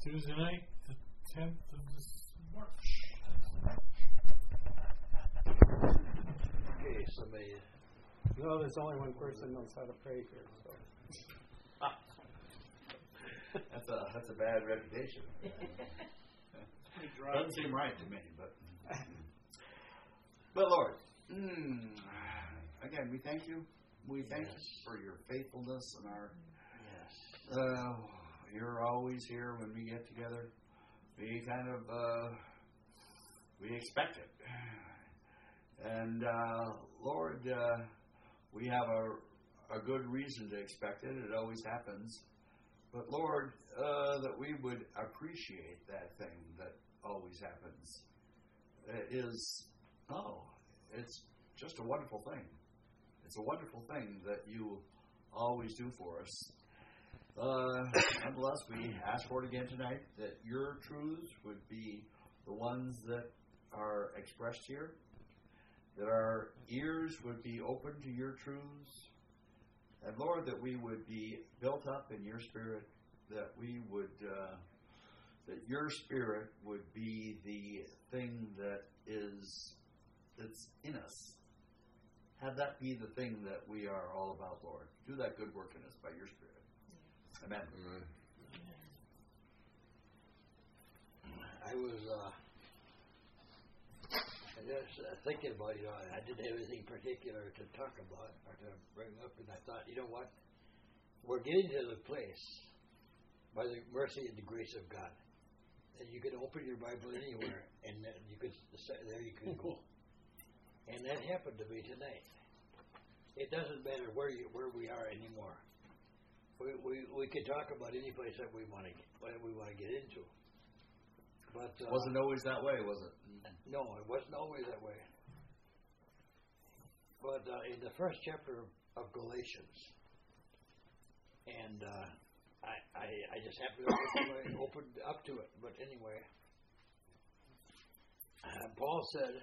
Tuesday night, the 10th of March. Okay, somebody. No, there's only one person knows how to pray here. So. That's a bad reputation. Doesn't seem right to me, but Lord, again, we thank you. We thank you for your faithfulness and our. Yes. You're always here when we get together. We kind of we expect it, and Lord, we have a good reason to expect it. It always happens. But Lord, that we would appreciate that thing that always happens it's just a wonderful thing. It's a wonderful thing that you always do for us. Nonetheless, we ask for it again tonight, that your truths would be the ones that are expressed here, that our ears would be open to your truths, and Lord, that we would be built up in your Spirit, that we would, that your Spirit would be the thing that's in us. Have that be the thing that we are all about, Lord. Do that good work in us by your Spirit. Amen. I was just thinking about, I didn't have anything particular to talk about or to bring up, and I thought, you know what? We're getting to the place, by the mercy and the grace of God, that you can open your Bible anywhere, and you could there you can go. And that happened to me tonight. It doesn't matter where we are anymore. We can talk about any place that we want to get into. But wasn't always that way, was it? No, it wasn't always that way. But in the first chapter of Galatians, and I just happened to open up to it. But anyway, Paul said,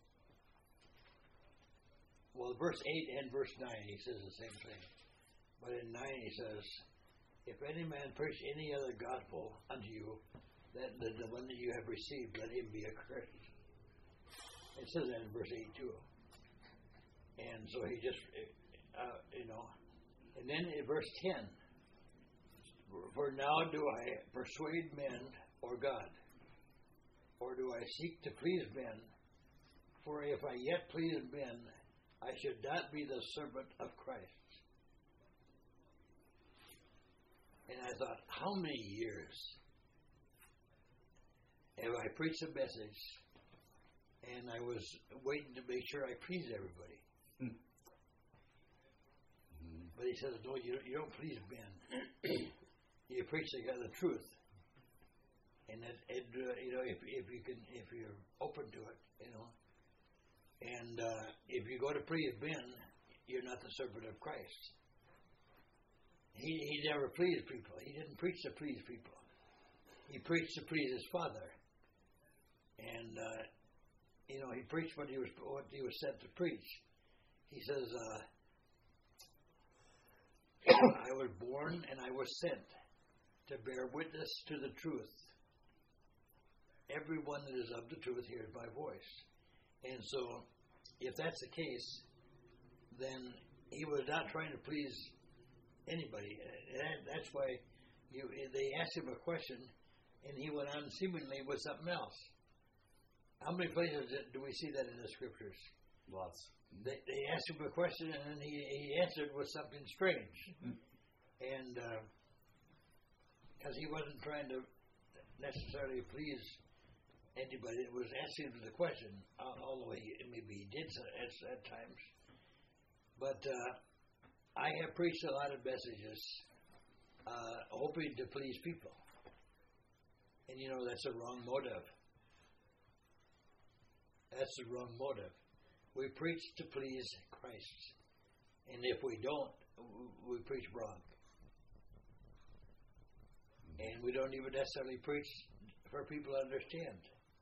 well, verse 8 and verse 9, he says the same thing. But in 9 he says, if any man preach any other gospel unto you than the one that you have received, let him be accursed. It says that in verse 8 too. And so he just, and then in verse 10, for now do I persuade men or God, or do I seek to please men? For if I yet please men, I should not be the servant of Christ. And I thought, how many years have I preached a message and I was waiting to make sure I pleased everybody? But he says, no, you don't please men. You preach the truth. And that, if you're open to it, and if you go to please men, you're not the servant of Christ. He never pleased people. He didn't preach to please people. He preached to please his Father. And he preached what he was sent to preach. He says, I was born and I was sent to bear witness to the truth. Everyone that is of the truth hears my voice. And so, if that's the case, then he was not trying to please anybody. And that's why they asked him a question, and he went on seemingly with something else. How many places do we see that in the Scriptures? Lots. They asked him a question, and then he answered with something strange. And because he wasn't trying to necessarily please anybody, it was asking him the question, although maybe he did at times. But I have preached a lot of messages hoping to please people. And that's a wrong motive. That's the wrong motive. We preach to please Christ. And if we don't, we preach wrong. And we don't even necessarily preach for people to understand.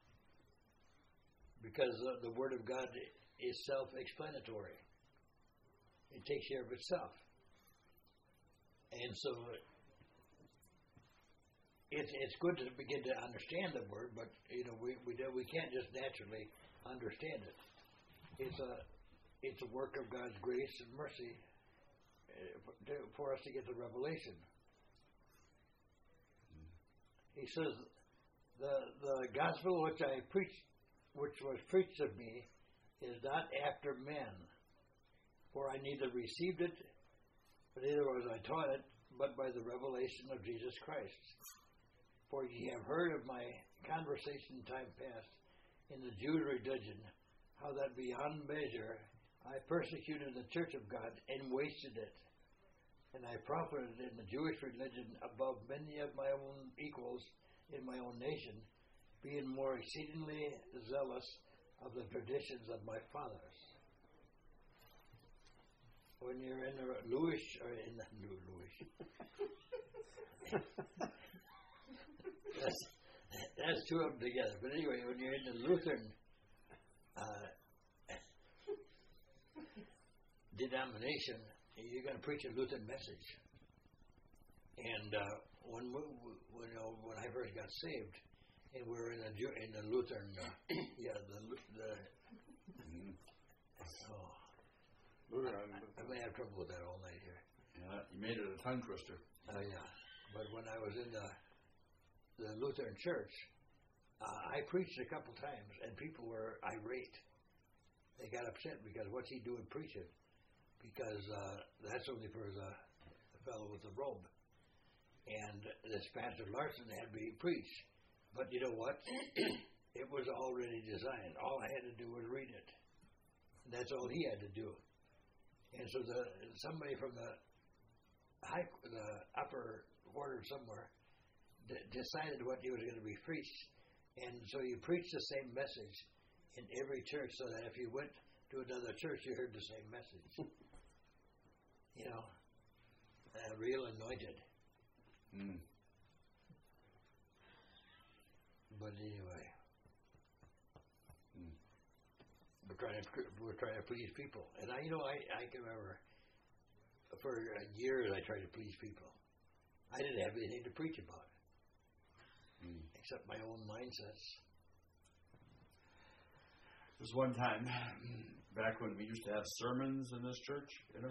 Because the Word of God is self-explanatory. It takes care of itself. And so, it's good to begin to understand the word, but we can't just naturally understand it. It's a work of God's grace and mercy for us to get the revelation. He says, the gospel which was preached of me, is not after men, for I neither received it, but neither was I taught it, but by the revelation of Jesus Christ. For ye have heard of my conversation in time past in the Jewish religion, how that beyond measure I persecuted the church of God and wasted it. And I profited in the Jewish religion above many of my own equals in my own nation, being more exceedingly zealous of the traditions of my fathers. When you're in the Lewis, or in the Lewis, that's two of them together. But anyway, when you're in the Lutheran denomination, you're going to preach a Lutheran message. And when I first got saved, and we were in the Lutheran, I may have trouble with that all night here. Yeah, you made it a tongue twister. Yeah, but when I was in the Lutheran church, I preached a couple times, and people were irate. They got upset because what's he doing preaching? Because that's only for the fellow with the robe. And this Pastor Larson had me preach. But you know what? It was already designed. All I had to do was read it. And that's all he had to do. And so somebody from the upper order somewhere decided what he was going to be preached. And so you preached the same message in every church, so that if you went to another church, you heard the same message. Real anointed. Mm. But anyway, we're trying to please people, and I can remember for years I tried to please people. I didn't have anything to preach about, except my own mindsets. There was one time back when we used to have sermons in this church,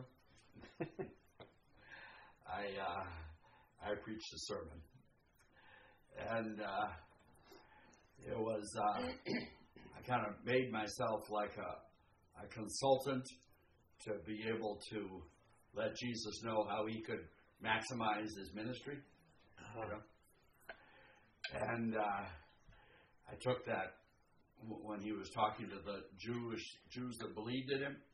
I preached a sermon, and it was I kind of made myself like a consultant to be able to let Jesus know how he could maximize his ministry. And I took that when he was talking to the Jews that believed in him,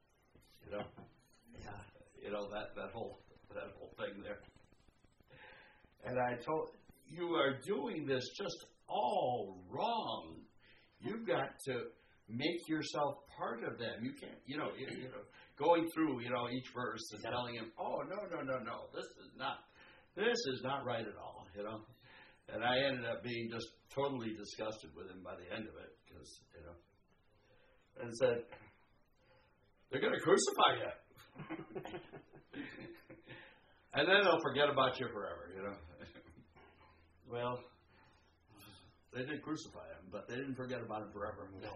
that whole thing there. And I told, you are doing this just all wrong. You've got to make yourself part of them. You can't, going through, each verse and telling him, oh, no, this is not right at all, And I ended up being just totally disgusted with him by the end of it, because, and said, they're going to crucify you. And then they'll forget about you forever, Well, they did crucify him, but they didn't forget about him forever. No,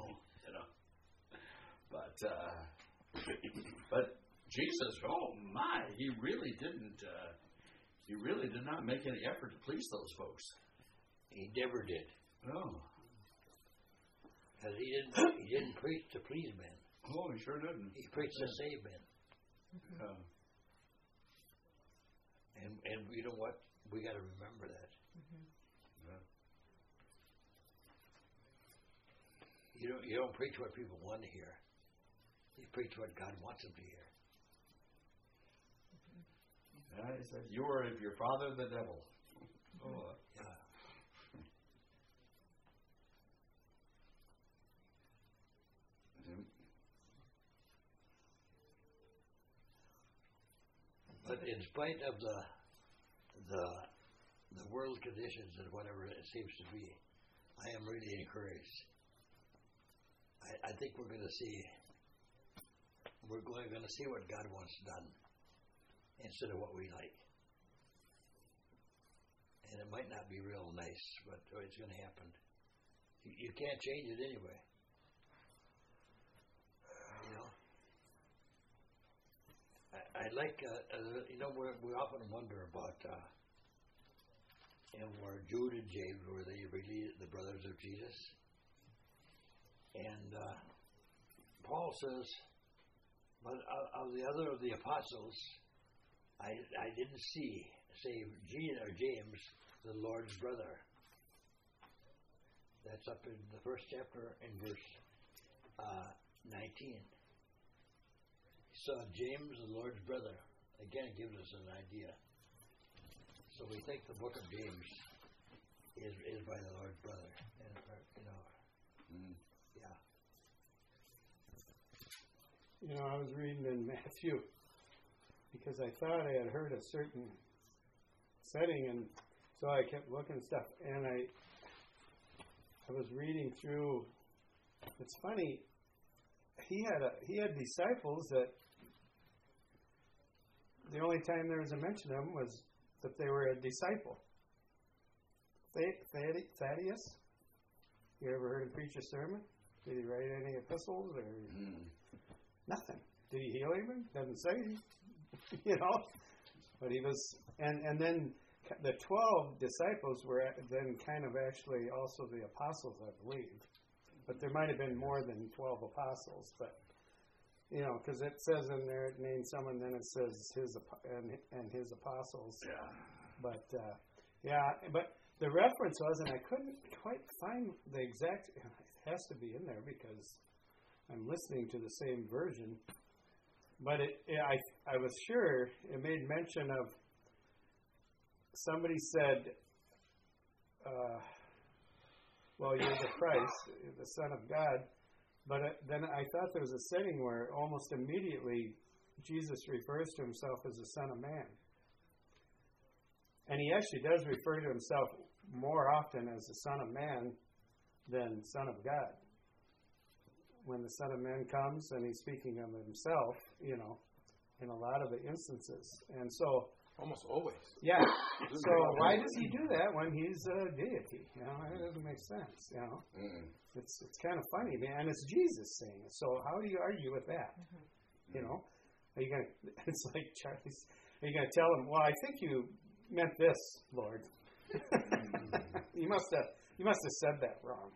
But Jesus, oh my, he really didn't. He really did not make any effort to please those folks. He never did. No, because he didn't preach to please men. Oh, he sure didn't. He preached to save men. Yeah. And you know what? We got to remember that. Yeah. You don't preach what people want to hear. You preach what God wants them to hear. Yeah, he said, you are of your father the devil. Oh. Yeah. But in spite of the world conditions and whatever it seems to be, I am really encouraged. I think we're going to see what God wants done instead of what we like. And it might not be real nice, but it's going to happen. You can't change it anyway. You know, I like, we often wonder about, where Jude and James were they really the brothers of Jesus. And Paul says, but of the other of the apostles, I didn't see, save James, the Lord's brother. That's up in the first chapter in verse 19. He saw James, the Lord's brother. Again, it gives us an idea. So we think the book of James is by the Lord's brother. And, yeah. I was reading in Matthew because I thought I had heard a certain setting, and so I kept looking stuff, and I was reading through. It's funny. He had disciples that the only time there was a mention of them was that they were a disciple. Thaddeus. You ever heard him preach a sermon? Did he write any epistles or nothing? Did he heal anyone? Doesn't say. But he was, and then the 12 disciples were then kind of actually also the apostles, I believe. But there might have been more than 12 apostles, but because it says in there, it names some, and then it says his apostles. Yeah. But but the reference was, and I couldn't quite find the exact. It has to be in there because I'm listening to the same version. But I was sure it made mention of. Somebody said, "Well, you're the Christ, the Son of God." But then I thought there was a setting where almost immediately Jesus refers to himself as the Son of Man. And he actually does refer to himself more often as the Son of Man than Son of God. When the Son of Man comes and he's speaking of himself, in a lot of the instances. And so... Almost always. Yeah. So why does he do that when he's a deity? It doesn't make sense. It's kind of funny, man. And it's Jesus saying it. So how do you argue with that? Are you gonna? It's like Charlie's. Are you gonna tell him? Well, I think you meant this, Lord. You must have said that wrong.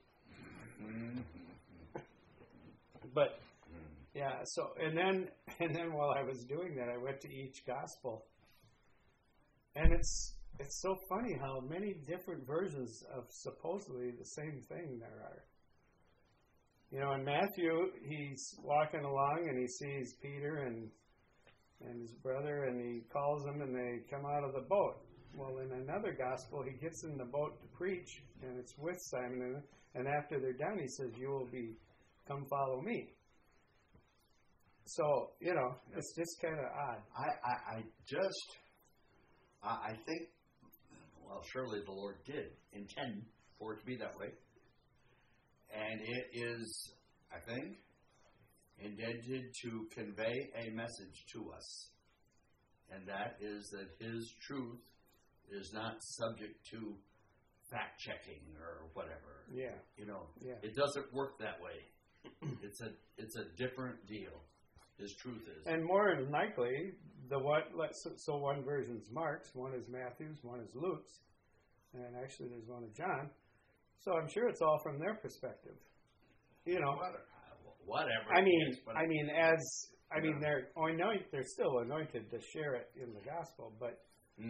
But yeah. So and then while I was doing that, I went to each gospel. And it's so funny how many different versions of supposedly the same thing there are. In Matthew, he's walking along and he sees Peter and his brother, and he calls them, and they come out of the boat. Well, in another gospel, he gets in the boat to preach, and it's with Simon. And after they're done, he says, "You will come follow me." So it's just kind of odd. I think, well, surely the Lord did intend for it to be that way. And it is, I think, intended to convey a message to us. And that is that His truth is not subject to fact-checking or whatever. Yeah. It doesn't work that way. It's a different deal. His truth is. And more than likely, so one version's Mark's, one is Matthew's, one is Luke's, and actually there's one of John. So I'm sure it's all from their perspective. Whatever. They're still anointed to share it in the gospel, but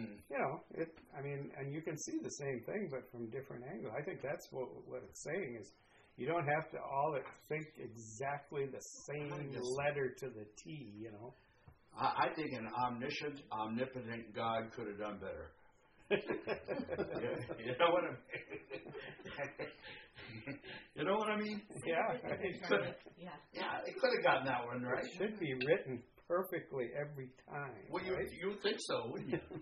and you can see the same thing, but from different angles. I think that's what it's saying is. You don't have to all think exactly the same letter to the T, I think an omniscient, omnipotent God could have done better. You know what I mean? You know what I mean? Yeah. It could have gotten that one right. It should be written perfectly every time. Well, right? you would think so, wouldn't you?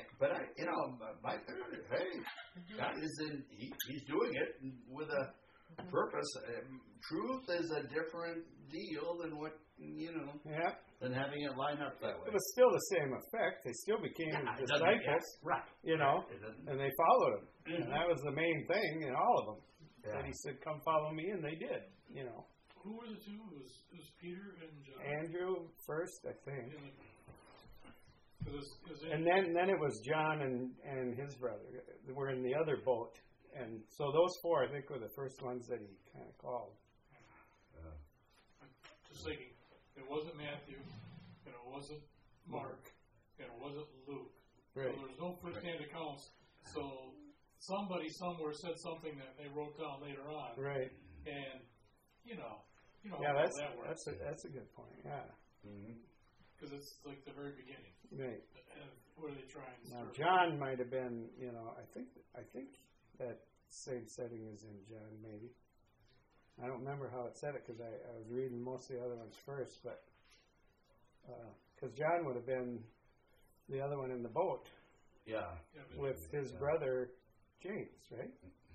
My God is he's doing it with purpose. Truth is a different deal than what, Yeah. than having it line up that way. It was still the same effect. They still became It doesn't- disciples, Right. It doesn't- and they followed him. And that was the main thing in all of them. Yeah. That he said, "Come follow me," and they did. Who were the two? It was Peter and John. Andrew first, I think, And and then it was John and his brother. They were in the other boat, and so those four, I think, were the first ones that he kind of called. just thinking, it wasn't Matthew, and it wasn't Mark, and it wasn't Luke. Right. So there's no first-hand accounts. So somebody somewhere said something that they wrote down later on, Right. and Yeah, how that works. that's a good point. Yeah. Because it's like the very beginning. Right. And what are they trying to Now start? John might have been, I think that same setting is in John, maybe. I don't remember how it said it because I was reading most of the other ones first, but because John would have been the other one in the boat Yeah. with his brother James, right?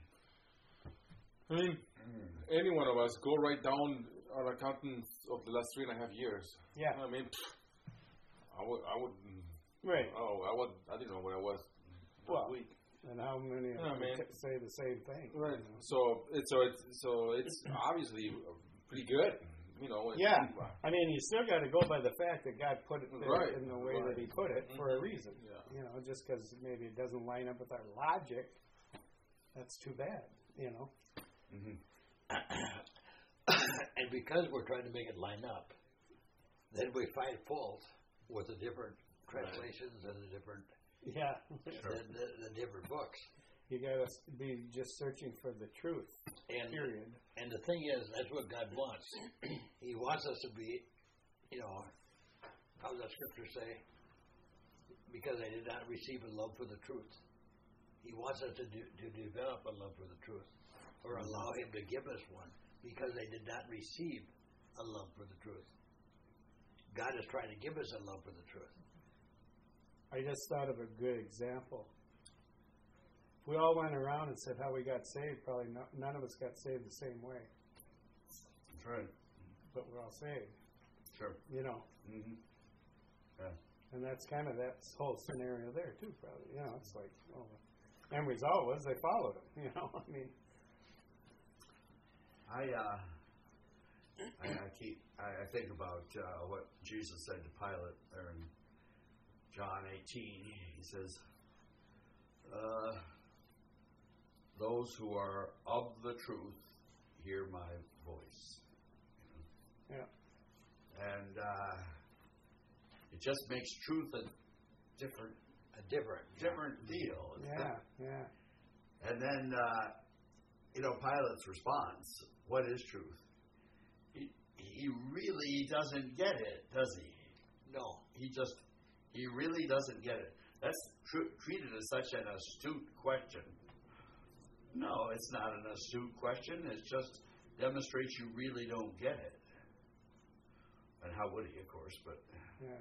I mean, any one of us, go write down our accountants of the last 3.5 years. Yeah. I mean, I would. Right. I didn't know where I was Well, last week. And how many of them say the same thing? Right. So it's obviously pretty good. Yeah. I mean, you still got to go by the fact that God put it there in the way that He put it for a reason. Yeah. Just because maybe it doesn't line up with our logic, that's too bad. And because we're trying to make it line up, then we find fault with the different translations and the different Yeah. the different books. You got to be just searching for the truth. And Period. And the thing is, that's what God wants. He wants us to be, how does that scripture say? Because they did not receive a love for the truth. He wants us to develop a love for the truth, or allow Him to give us one, because they did not receive a love for the truth. God is trying to give us a love for the truth. I just thought of a good example. If we all went around and said how we got saved, probably none of us got saved the same way. That's right. But we're all saved. Sure. Mm-hmm. Yeah. And that's kind of that whole scenario there too, probably. It's like, well, the end result was they followed him. I mean, I think about what Jesus said to Pilate there in John 18. He says, "Those who are of the truth hear my voice." Yeah. And it just makes truth a different deal. Yeah. And then, Pilate's response, what is truth? He really doesn't get it, does he? No. He really doesn't get it. That's treated as such an astute question. No, it's not an astute question. It just demonstrates you really don't get it. And how would he, of course, but... Yeah.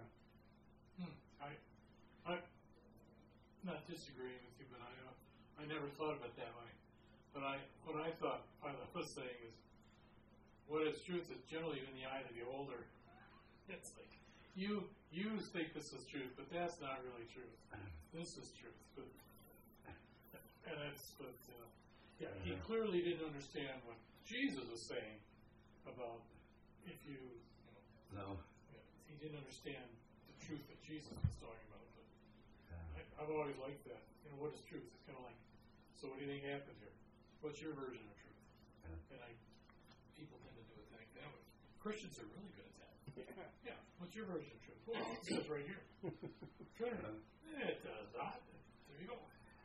I'm not disagreeing with you, but I never thought of it that way. But what I thought Pilate was saying is, what is truth is generally in the eye of the beholder. It's like, you think this is truth, but that's not really truth. This is truth. And that's what, he clearly didn't understand what Jesus was saying about if you, No. he didn't understand the truth that Jesus was talking about. But I've always liked that. What is truth? It's kind of like, so what do you think happened here? What's your version of truth? Yeah. And people tend to do it like that way. Christians are really good at that. Yeah. What's your version of truth? Well, it says right here. Trinity. It does not. There you go.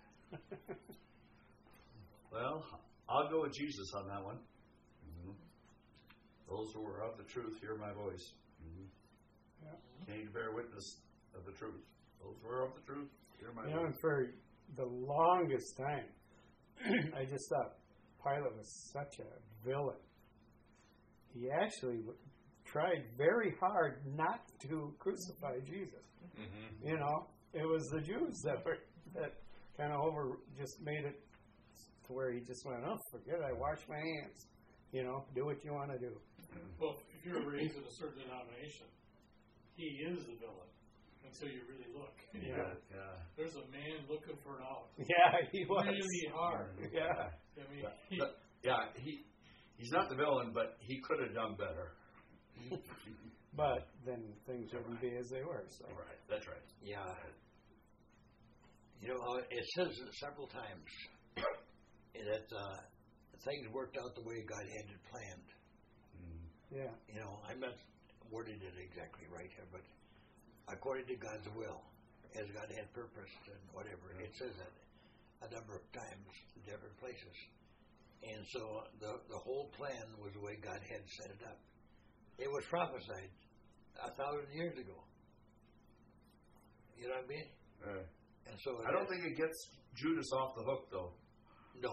Well, I'll go with Jesus on that one. Mm-hmm. Those who are of the truth hear my voice. Mm-hmm. Yeah. Came to bear witness of the truth. Those who are of the truth hear my voice. And for the longest time, I just thought Pilate was such a villain. He actually tried very hard not to crucify Jesus. Mm-hmm. It was the Jews that kind of just made it to where he just went, oh, forget it, I wash my hands. You know, do what you want to do. Well, if you're raised in a certain denomination, he is the villain until you really look. Yeah. There's a man looking for an out. Yeah, he was. Really hard. Yeah. I mean, he's not the villain, but he could have done better. But then things wouldn't be as they were. So. Right, that's right. Yeah. You know, it says several times that things worked out the way God had it planned. Yeah. You know, I'm not wording it exactly right here, but according to God's will, as God had purposed and whatever. It says that a number of times in different places. And so the whole plan was the way God had set it up. It was prophesied 1,000 years ago. You know what I mean? And so I don't think it gets Judas off the hook, though. No.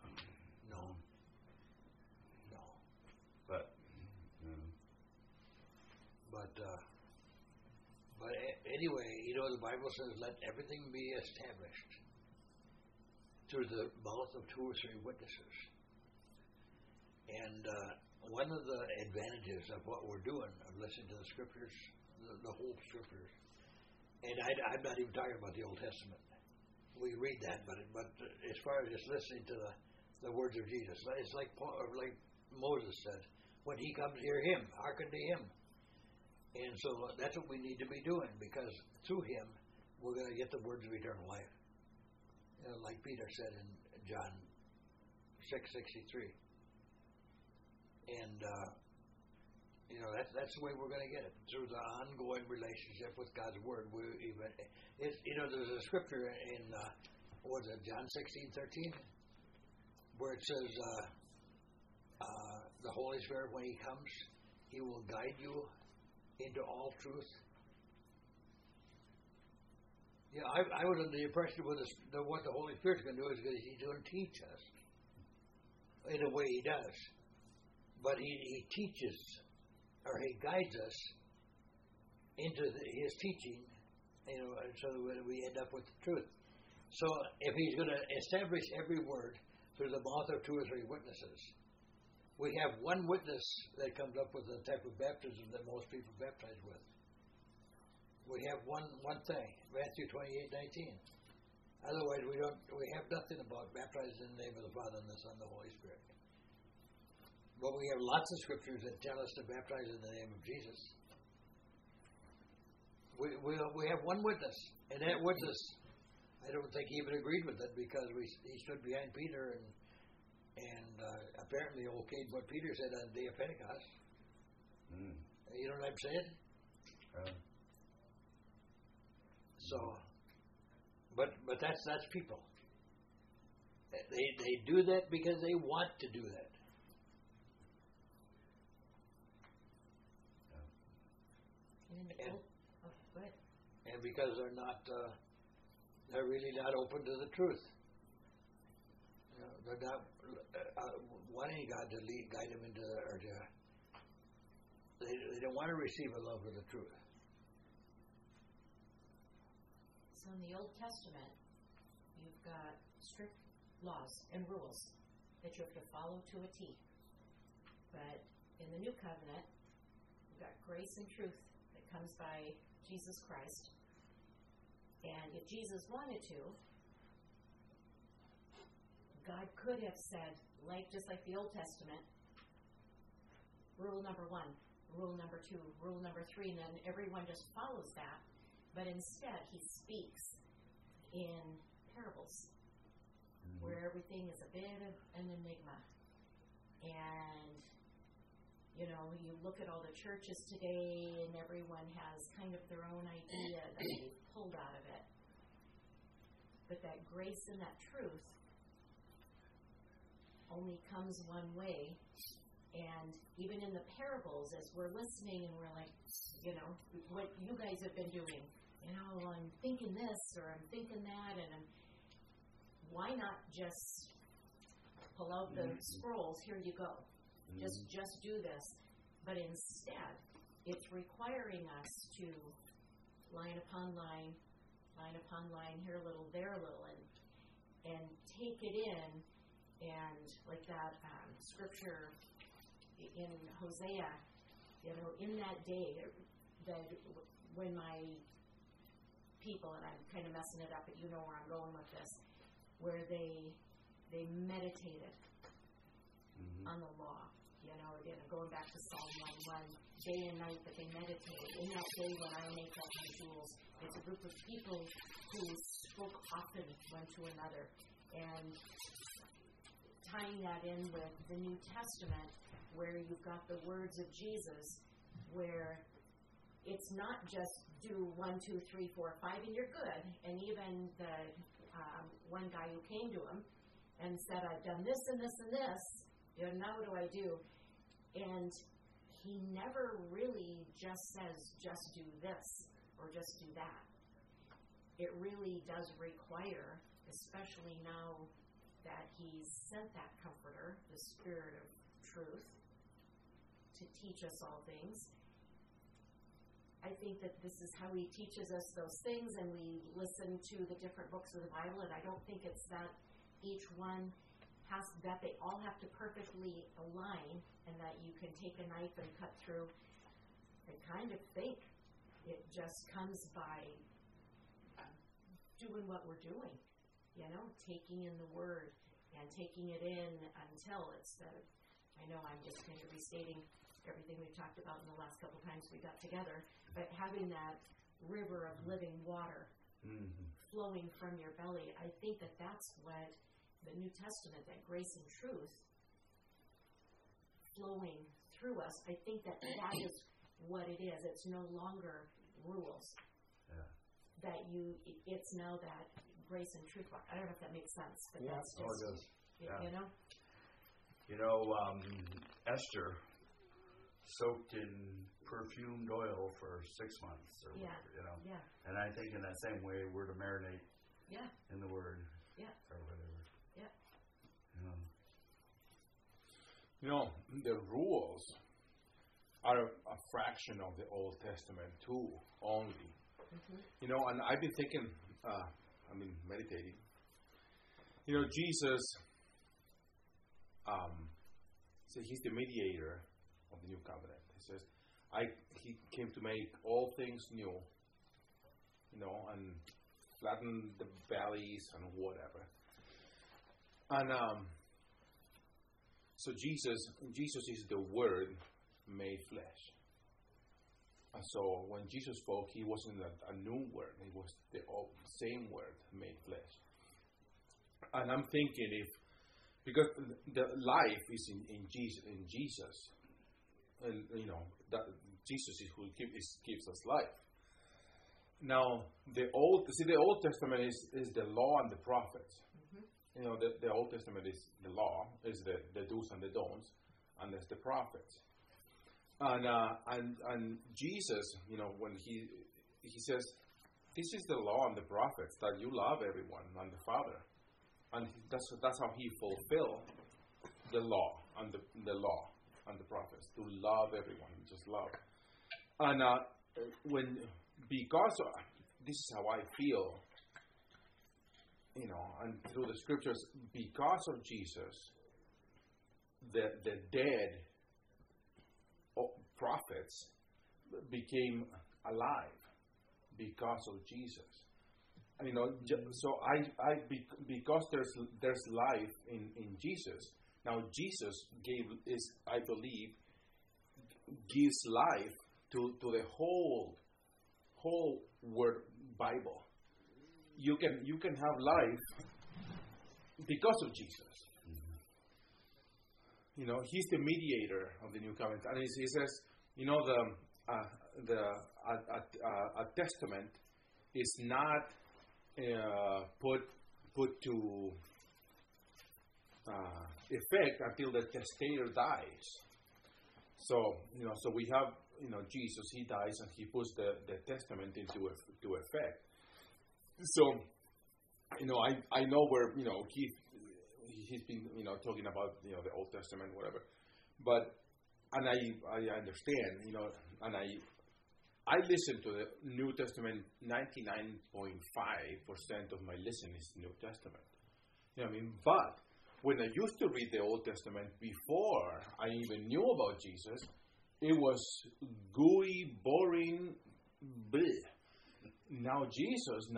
But anyway, you know, the Bible says, let everything be established through the mouth of 2 or 3 witnesses. And one of the advantages of what we're doing, of listening to the Scriptures, the whole Scriptures, and I'm not even talking about the Old Testament. We read that, but as far as just listening to the words of Jesus, it's like Moses said, when he comes, hear him, hearken to him. And so that's what we need to be doing, because through him, we're going to get the words of eternal life. You know, like Peter said in John 6:63. And, you know, that's the way we're going to get it, through the ongoing relationship with God's Word. You know, there's a scripture in, what is it, John 16:13, where it says, the Holy Spirit, when he comes, he will guide you into all truth. Yeah, I was under the impression what the Holy Spirit's going to do is he's going to teach us. In a way, he does. But he teaches, or he guides us into his teaching, you know, so that we end up with the truth. So if he's going to establish every word through the mouth of 2 or 3 witnesses, we have one witness that comes up with the type of baptism that most people baptize with. We have one thing, Matthew 28:19. Otherwise, we have nothing about baptizing in the name of the Father and the Son and the Holy Spirit. But we have lots of scriptures that tell us to baptize in the name of Jesus. We have one witness, and that witness, I don't think he even agreed with it, because he stood behind Peter and apparently okayed what Peter said on the day of Pentecost. You know what I'm saying? So, but that's people. They do that because they want to do that. And because they're really not open to the truth. You know, they're not wanting God to guide them into, they don't want to receive a love of the truth. So in the Old Testament, you've got strict laws and rules that you have to follow to a T. But in the New Covenant, you've got grace and truth that comes by Jesus Christ. And if Jesus wanted to, God could have said, just like the Old Testament, rule number 1, rule number 2, rule number 3, and then everyone just follows that. But instead, he speaks in parables, where everything is a bit of an enigma. And, you know, you look at all the churches today, and everyone has kind of their own idea that they've pulled out of it. But that grace and that truth only comes one way. And even in the parables, as we're listening and we're like, you know, what you guys have been doing, you know, I'm thinking this or I'm thinking that, and why not just pull out the scrolls, here you go. Just do this. But instead, it's requiring us to line upon line upon line, here a little, there a little, and take it in And like that scripture in Hosea, in that day, that when my people, and I'm kind of messing it up, but you know where I'm going with this, where they meditated on the law. Again, going back to Psalm 1:1, day and night that they meditated. In that day when I make up my jewels, it's a group of people who spoke often one to another. And tying that in with the New Testament, where you've got the words of Jesus, where it's not just do 1, 2, 3, 4, 5, and you're good. And even the one guy who came to him and said, I've done this and this and this, now what do I do? And he never really just says, just do this or just do that. It really does require, especially now that he's sent that comforter, the Spirit of truth, to teach us all things. I think that this is how he teaches us those things, and we listen to the different books of the Bible, and I don't think it's that each one that they all have to perfectly align, and that you can take a knife and cut through. I kind of think it just comes by doing what we're doing, taking in the Word and taking it in until it's I know I'm just kind of restating everything we've talked about in the last couple times we got together, but having that river of living water flowing from your belly, I think that that's what the New Testament, that grace and truth flowing through us, I think that is what it is. It's no longer rules. Yeah. It's now that grace and truth. I don't know if that makes sense, but that's just, it does. You know? Esther soaked in perfumed oil for 6 months or whatever, Yeah. And I think in that same way we're to marinate in the Word or whatever. The rules are a fraction of the Old Testament too, only. Mm-hmm. And I've been thinking, meditating. Jesus, so he's the mediator of the new covenant. He says, he came to make all things new, and flatten the valleys and whatever. And so Jesus is the Word made flesh. And so when Jesus spoke, he wasn't a new word. It was the same Word made flesh. And I'm thinking because the life is in Jesus, and that Jesus is who gives us life. Now the Old Testament is the law and the prophets. The Old Testament is the law, is the do's and the don'ts, and there's the prophets. And Jesus, when he says, this is the law and the prophets, that you love everyone and the Father, and that's how he fulfilled the law and the prophets, to love everyone, just love. And because this is how I feel. And through the scriptures, because of Jesus, the dead prophets became alive because of Jesus. So because there's life in Jesus. Now Jesus I believe, gives life to the whole word Bible. You can have life because of Jesus. Mm-hmm. He's the mediator of the new covenant, and he says, a testament is not put to effect until the testator dies. So we have Jesus. He dies and he puts the testament into effect. So, I know where, he's been, talking about, the Old Testament, whatever. And I understand, and I listen to the New Testament. 99.5% of my listening is New Testament. But when I used to read the Old Testament before I even knew about Jesus, it was gooey, boring, bleh. Now Jesus,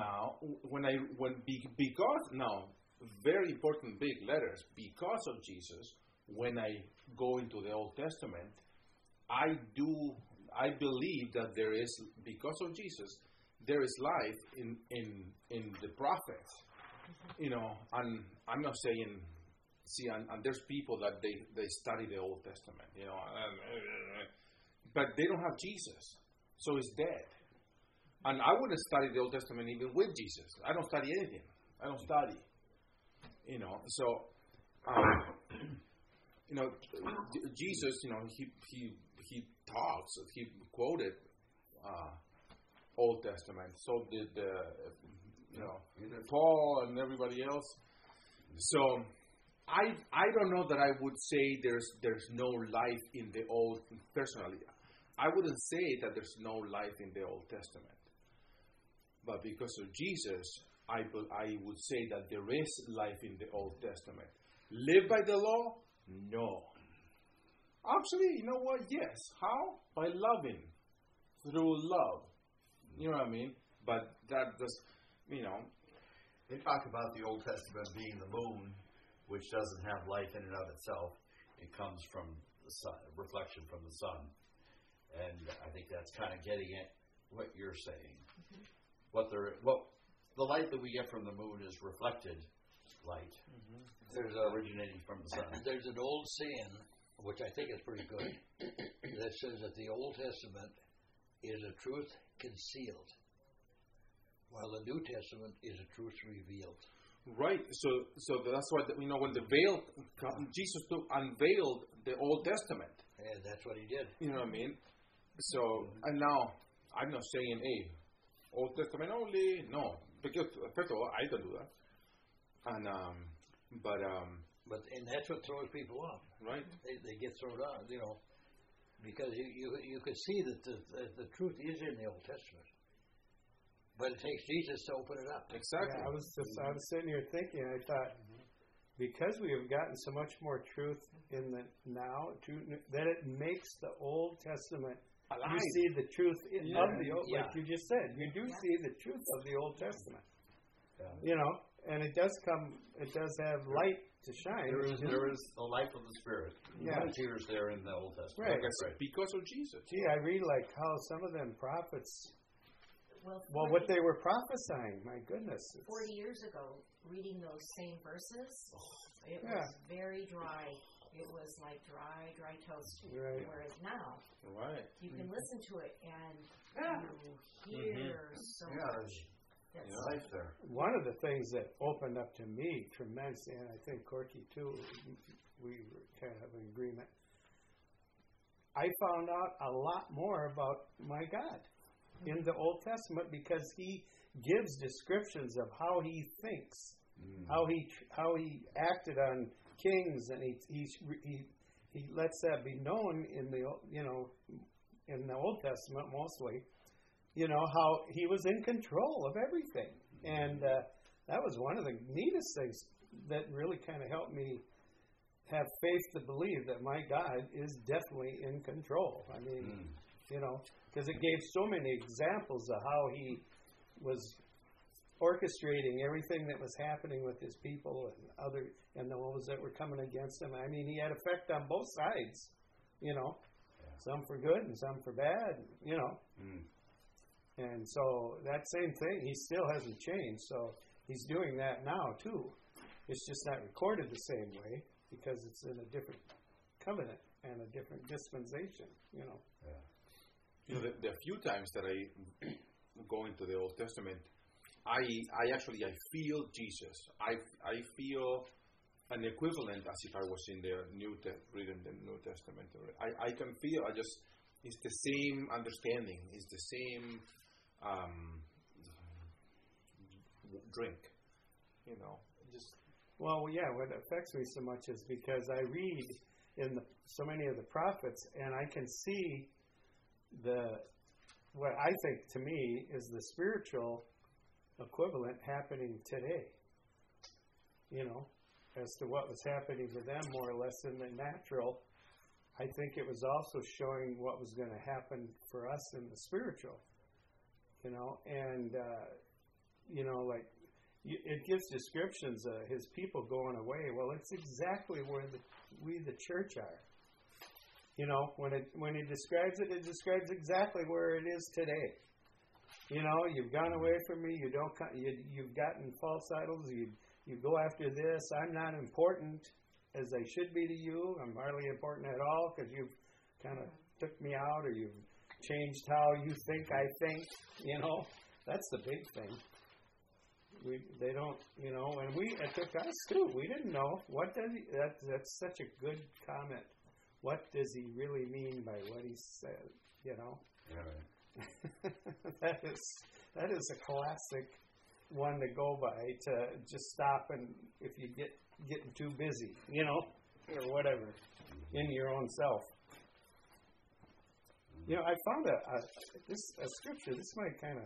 very important big letters, because of Jesus, when I go into the Old Testament, I believe that there is, because of Jesus, there is life in the prophets. You know, and I'm not saying, and there's people that they study the Old Testament, you know, but they don't have Jesus, so it's dead. And I wouldn't study the Old Testament even with Jesus. I don't study anything. I don't study. You know, so you know, Jesus, you know, he talks. He quoted Old Testament. So did Paul and everybody else. So I don't know that I would say there's no life in the Old. Personally, I wouldn't say that there's no life in the Old Testament. But because of Jesus, I would say that there is life in the Old Testament. Live by the law? No. Actually, you know what? Yes. How? By loving. Through love. You know what I mean? But that does, you know. They talk about the Old Testament being the moon, which doesn't have life in and of itself. It comes from the sun, reflection from the sun. And I think that's kind of getting at what you're saying. Mm-hmm. The light that we get from the moon is reflected light. Mm-hmm. There's originating from the sun. There's an old saying, which I think is pretty good, that says that the Old Testament is a truth concealed, while the New Testament is a truth revealed. Right. So that's why, you know, when the veil, Jesus unveiled the Old Testament. And that's what he did. You know what I mean? So, and now, I'm not saying, hey, Old Testament only. No. Because, first of all, I don't do that. And, and that's what throws people off. Right. They get thrown off, you know, because you could see that the truth is in the Old Testament. But it takes Jesus to open it up. Exactly. Yeah, I was sitting here thinking, I thought, because we have gotten so much more truth in the now, that it makes the Old Testament alive. You see the truth of the Old, like you just said. You do see the truth of the Old Testament. Yeah. You know, and it does have light to shine. There is the life of the Spirit. Yeah. It appears there in the Old Testament. Right. Right. Because of Jesus. Gee, I read like how some of them prophets, what they were prophesying, my goodness. 40 years ago, reading those same verses, it was very dry. It was like dry toast. Right. Whereas now, you can listen to it and you hear so much. There's life there. One of the things that opened up to me tremendously, and I think Corky too, we were kind of in agreement, I found out a lot more about my God in the Old Testament because he gives descriptions of how he thinks, how he acted on kings, and he lets that be known in the in the Old Testament mostly. You know, how he was in control of everything, and that was one of the neatest things that really kind of helped me have faith to believe that my God is definitely in control. I mean, you know, because it gave so many examples of how he was orchestrating everything that was happening with his people and those that were coming against him. I mean, he had effect on both sides, you know, some for good and some for bad, you know. And so that same thing, he still hasn't changed. So he's doing that now too. It's just not recorded the same way because it's in a different covenant and a different dispensation, you know. Yeah. You know, the few times that I go into the Old Testament, I feel Jesus. I feel an equivalent as if I was in the reading the New Testament. I can feel. It's the same understanding. It's the same drink. You know, Well, yeah. What affects me so much is because I read in so many of the prophets, and I can see what I think to me is the spiritual equivalent happening today. You know, as to what was happening to them more or less in the natural, I think it was also showing what was going to happen for us in the spiritual. And like it gives descriptions of his people going away. Well, it's exactly where we the church are. When he describes it describes exactly where it is today. You've gone away from me. You've gotten false idols. You go after this. I'm not important as I should be to you. I'm hardly important at all because you've kind of took me out, or you've changed how you think I think. That's the big thing. They don't, and it took us too. We didn't know. What does he? That's such a good comment. What does he really mean by what he said? Yeah. that is a classic one to go by, to just stop and if you getting too busy, or whatever, in your own self. I found a scripture. This might kind of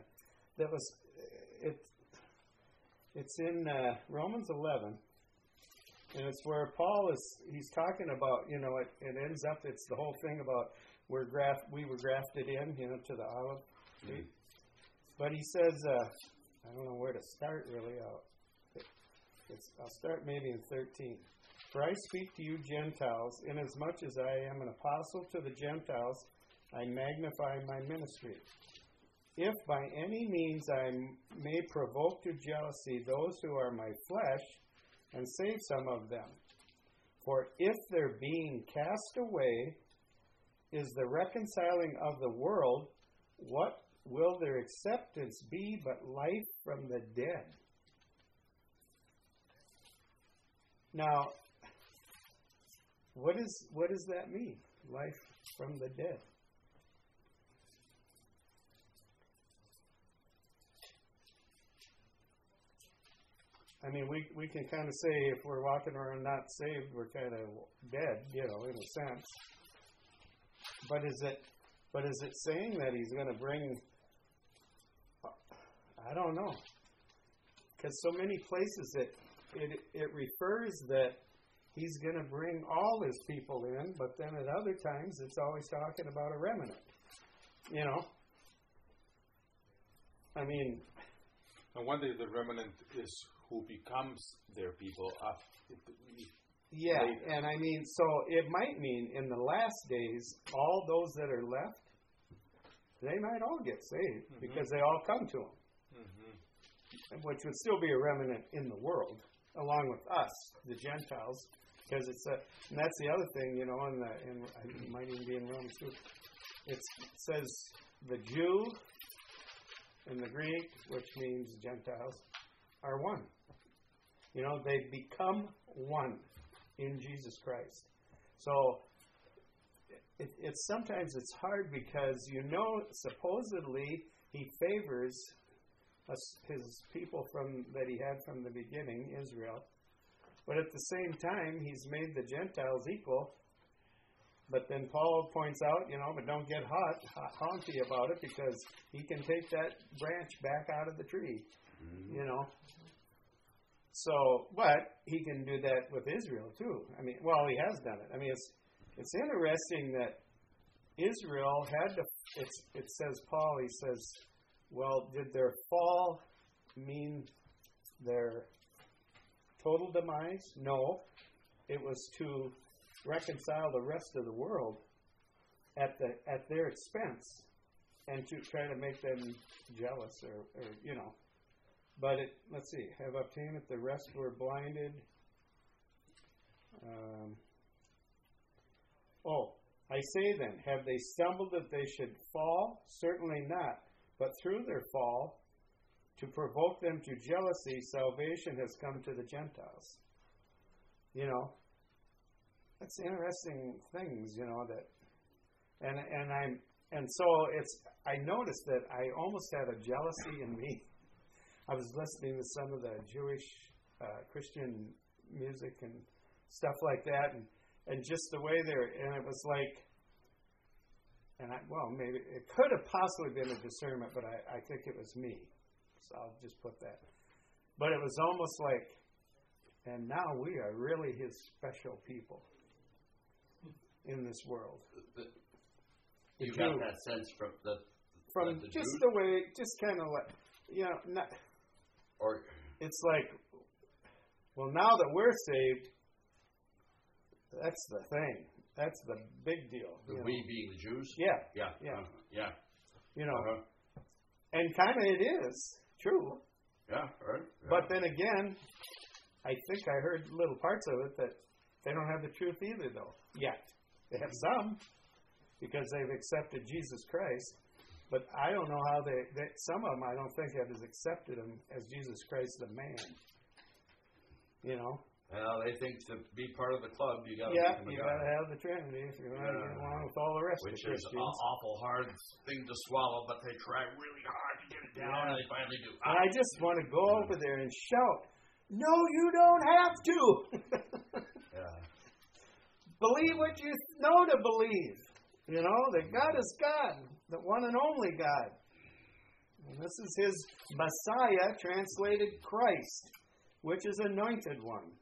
it's in Romans 11. And it's where Paul he's talking about, it ends up, it's the whole thing about we were grafted in, to the olive tree. Mm-hmm. But he says, I don't know where to start really. I'll start maybe in 13. For I speak to you Gentiles, inasmuch as I am an apostle to the Gentiles, I magnify my ministry. If by any means I may provoke to jealousy those who are my flesh, and save some of them. For if their being cast away is the reconciling of the world, what will their acceptance be but life from the dead? Now, what does that mean? Life from the dead. I mean, we can kind of say if we're walking around not saved, we're kind of dead, in a sense. But is it saying that he's going to bring? I don't know, because so many places it refers that he's going to bring all his people in, but then at other times it's always talking about a remnant. I mean, I wonder if the remnant is who becomes their people up. Yeah, and I mean, so it might mean in the last days, all those that are left, they might all get saved because they all come to him, which would still be a remnant in the world, along with us, the Gentiles, because and that's the other thing, it might even be in Romans too. It says the Jew and the Greek, which means Gentiles, are one. They become one in Jesus Christ. So it's sometimes it's hard because supposedly he favors his people that he had from the beginning, Israel. But at the same time, he's made the Gentiles equal. But then Paul points out, but don't get honky about it because he can take that branch back out of the tree, So, but he can do that with Israel too. I mean, well, he has done it. I mean, it's interesting that Israel had to. It says Paul. He says, well, did their fall mean their total demise? No, it was to reconcile the rest of the world at their expense, and to try to make them jealous, or But let's see, have obtained it, the rest were blinded. I say then, have they stumbled that they should fall? Certainly not. But through their fall, to provoke them to jealousy, salvation has come to the Gentiles. That's interesting things, that, and so I noticed that I almost had a jealousy in me. I was listening to some of the Jewish Christian music and stuff like that, and just the way and it was like, maybe it could have possibly been a discernment, but I think it was me. So I'll just put that. But it was almost like And now we are really His special people in this world. You got that sense from the just Jews? the way, just kind of like, not, Or it's like, well, now that we're saved, that's the thing. That's the big deal. we being the Jews? Yeah. Yeah. Yeah. Yeah. And kind of it is true. Yeah. Right. Yeah. But then again, I think I heard little parts of it that they don't have the truth either, though, yet. They have some, because they've accepted Jesus Christ. But I don't know how some of them I don't think have accepted Him as Jesus Christ the man. Well, they think to be part of the club, you got to you got to have the Trinity if you're going to get along with all the rest which of the is Christians. an awful hard thing to swallow, but they try really hard to get it down, and they finally do. And I just want to go over there and shout, "No, you don't have to. Yeah. Believe what you know to believe. That God is God, the one and only God. And this is His Messiah, translated Christ, which is anointed one.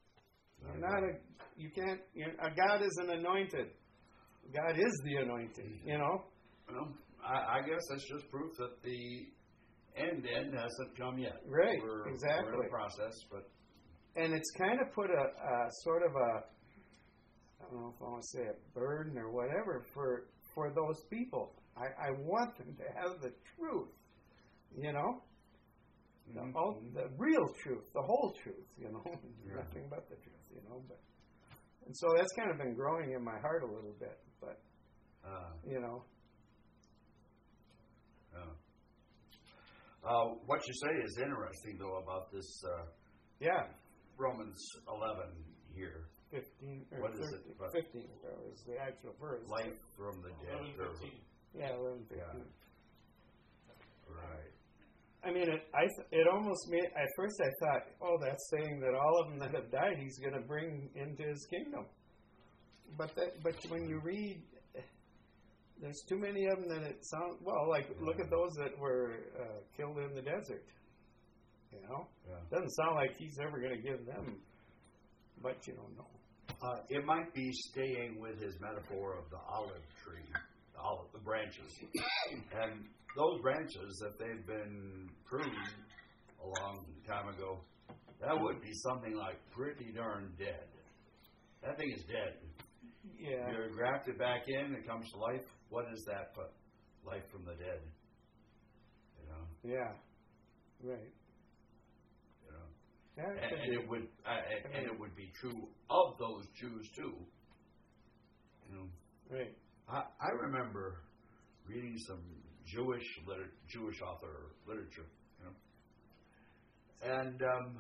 God isn't anointed. God is the anointed, Well, I guess that's just proof that the end hasn't come yet. Right, We're exactly. in the process, but... And it's kind of put a sort of a, I don't know if I want to say a burden or whatever for those people. I want them to have the truth, the real truth, the whole truth, nothing but the truth, and so that's kind of been growing in my heart a little bit, but, what you say is interesting, though, about this Romans 11 here. 15 or what 13, is it? 15 is the actual verse. Life from the dead. 11:15. Yeah, 11:15. Yeah. Right. I mean, it almost made. At first, I thought, "Oh, that's saying that all of them that have died, He's going to bring into His kingdom." But when you read, there's too many of them that it sounds look at those that were killed in the desert. Doesn't sound like He's ever going to give them. But you don't know. It might be staying with his metaphor of the olive tree, the branches. And those branches, if they've been pruned a long time ago, that would be something like pretty darn dead. That thing is dead. Yeah. You're grafted back in, it comes to life. What is that but life from the dead? Yeah. Right. And it would be true of those Jews too. Right. I remember reading some Jewish author literature, and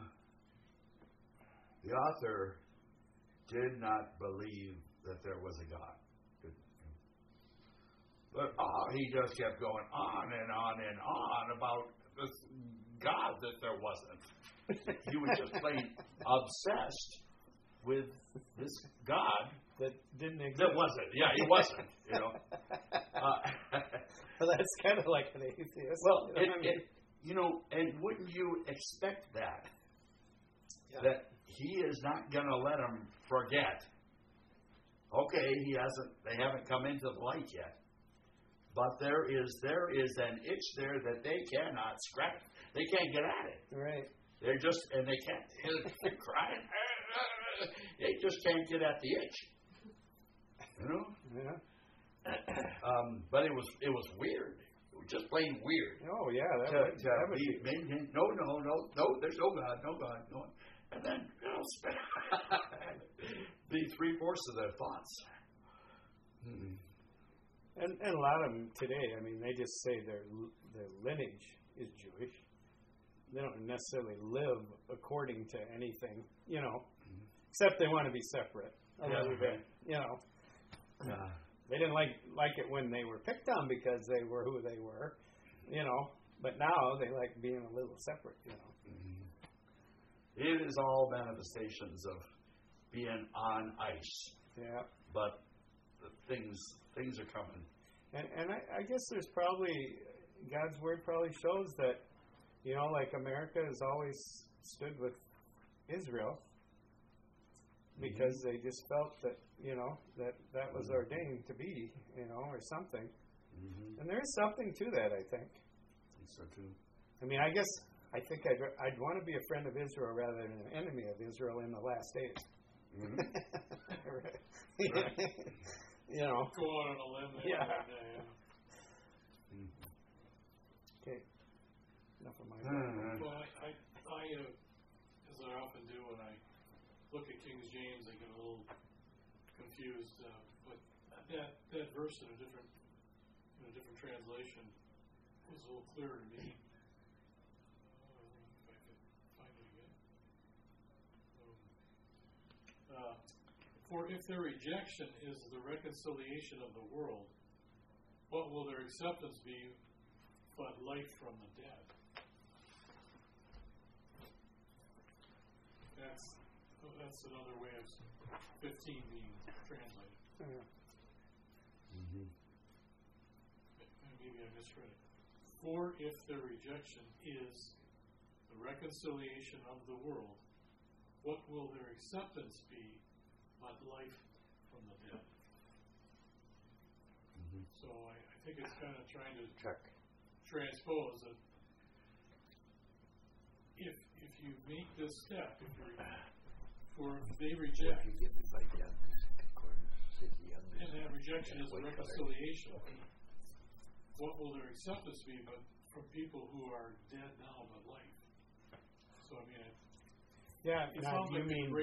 the author did not believe that there was a God. But he just kept going on and on and on about this God that there wasn't. He was just plain obsessed with this God that didn't exist. That wasn't. Yeah, he wasn't. Well, that's kind of like an atheist. Well, and wouldn't you expect that? Yeah. That he is not going to let them forget. Okay, they haven't come into the light yet. But there is an itch there that they cannot scratch. They can't get at it. Right. They're they can't, they're crying. They just can't get at the itch. Yeah. But it was weird. It was just plain weird. Oh yeah, that would be. No, there's no God, no. And then the 3/4 of their thoughts. Mm-mm. And a lot of them today, I mean, they just say their lineage is Jewish. They don't necessarily live according to anything, except they want to be separate a little bit, Yeah. They didn't like it when they were picked on because they were who they were, but now they like being a little separate, Mm-hmm. It is all manifestations of being on ice. Yeah. But things are coming. And I guess there's probably, God's Word probably shows that, like America has always stood with Israel, because they just felt that, that was ordained to be, or something. And there is something to that, I think. So too. I mean, I think I'd want to be a friend of Israel rather than an enemy of Israel in the last days. Right. You know. Go out on a limb there. Yeah. Mm-hmm. Okay. Enough of my. Well, I as I often do when I look at King James, I get a little confused. But that verse in a different translation was a little clearer to me. If I could find it again. For if their rejection is the reconciliation of the world, what will their acceptance be but life from the dead? That's another way of 15 being translated. Maybe I misread it. For if their rejection is the reconciliation of the world, what will their acceptance be but life from the dead? So I think it's kind of trying to transpose that if you make this step, if they reject, and that rejection is a reconciliation, what will their acceptance be but from people who are dead now but life? So I mean, now do you like mean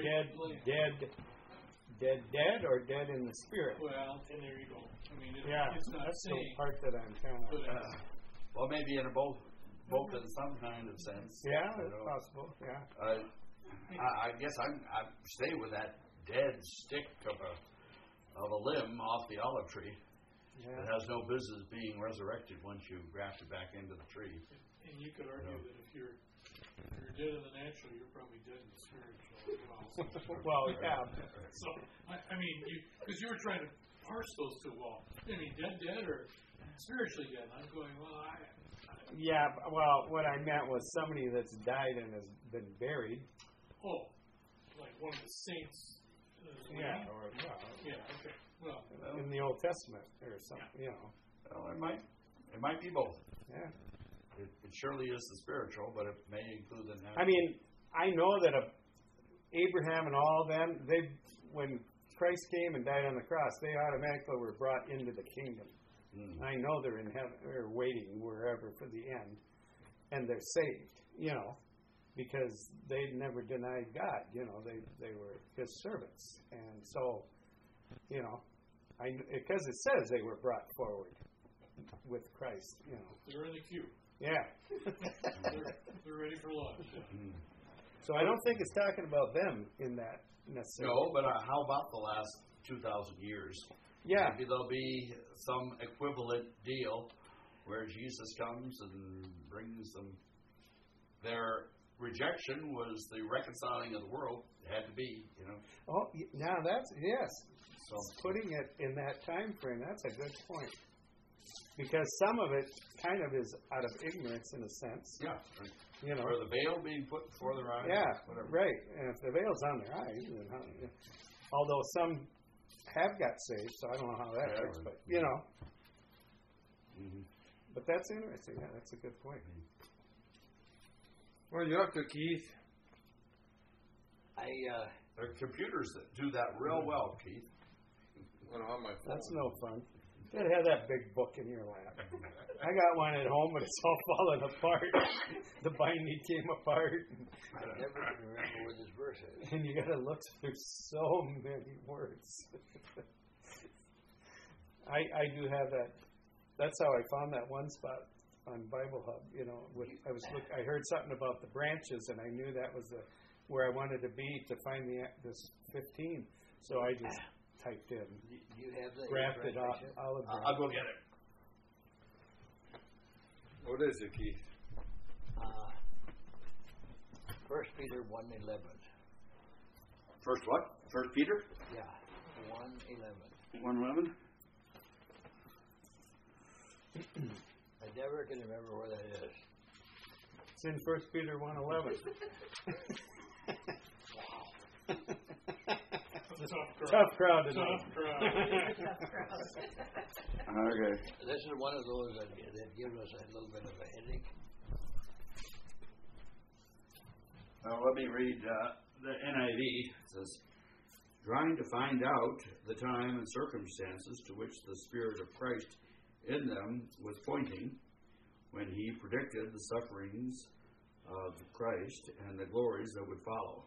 dead or dead in the spirit? Well, and there you go. I mean, it's not that's the part that I'm kind of. Well, maybe in both in some kind of sense. Yeah, it's possible. Yeah. I guess I stay with that dead stick of a limb off the olive tree. Yeah. It has no business being resurrected once you graft it back into the tree. And you could argue that if you're dead in the natural, you're probably dead in the spiritual as well. Well, yeah. So, I mean, because you were trying to parse those two. Well, I mean, dead or spiritually dead. I'm going, well, Yeah, well, what I meant was somebody that's died and has been buried. Oh, like one of the saints. Yeah, okay. Well, in the Old Testament or something, Well, it might be both. Yeah. It surely is the spiritual, but it may include the natural. I mean, I know that Abraham and all them, when Christ came and died on the cross, they automatically were brought into the kingdom. I know they're in heaven, or waiting wherever for the end, and they're saved, because they never denied God. They were His servants, and so, because it says they were brought forward with Christ. They're in the queue. Yeah. they're ready for lunch. Yeah. So I don't think it's talking about them in that necessarily. No, but how about the last 2,000 years? Yeah. Maybe there'll be some equivalent deal where Jesus comes and brings them. Their rejection was the reconciling of the world. It had to be, Oh, now that's, yes. So putting it in that time frame, that's a good point. Because some of it kind of is out of ignorance in a sense. Yeah. Right. Or the veil being put before their eyes. Yeah, whatever. right. And if the veil's on their eyes, then although some have got saved, so I don't know how that works, but But that's interesting. Yeah, that's a good point. Well, you have to, Keith. There are computers that do that real well, Keith. On my phone. That's no fun. You gotta have that big book in your lap. I got one at home, but it's all falling apart. The binding came apart. I never can remember what this verse is. And you gotta look through so many words. I do have that. That's how I found that one spot on Bible Hub. I heard something about the branches, and I knew that was where I wanted to be to find this 15. So I just typed in. Do you have that? Grafted olive branch. I'll go get it. What is it, Keith? 1 Peter 1:11. First what? 1 Peter? Yeah, 1:11. 1:11? I never can remember where that is. It's in 1 Peter 1:11. Tough crowd tonight. Tough crowd. Tough crowd. Okay. This is one of those that gives us a little bit of a headache. Well, let me read the NIV. It says, trying to find out the time and circumstances to which the Spirit of Christ in them was pointing when he predicted the sufferings of Christ and the glories that would follow.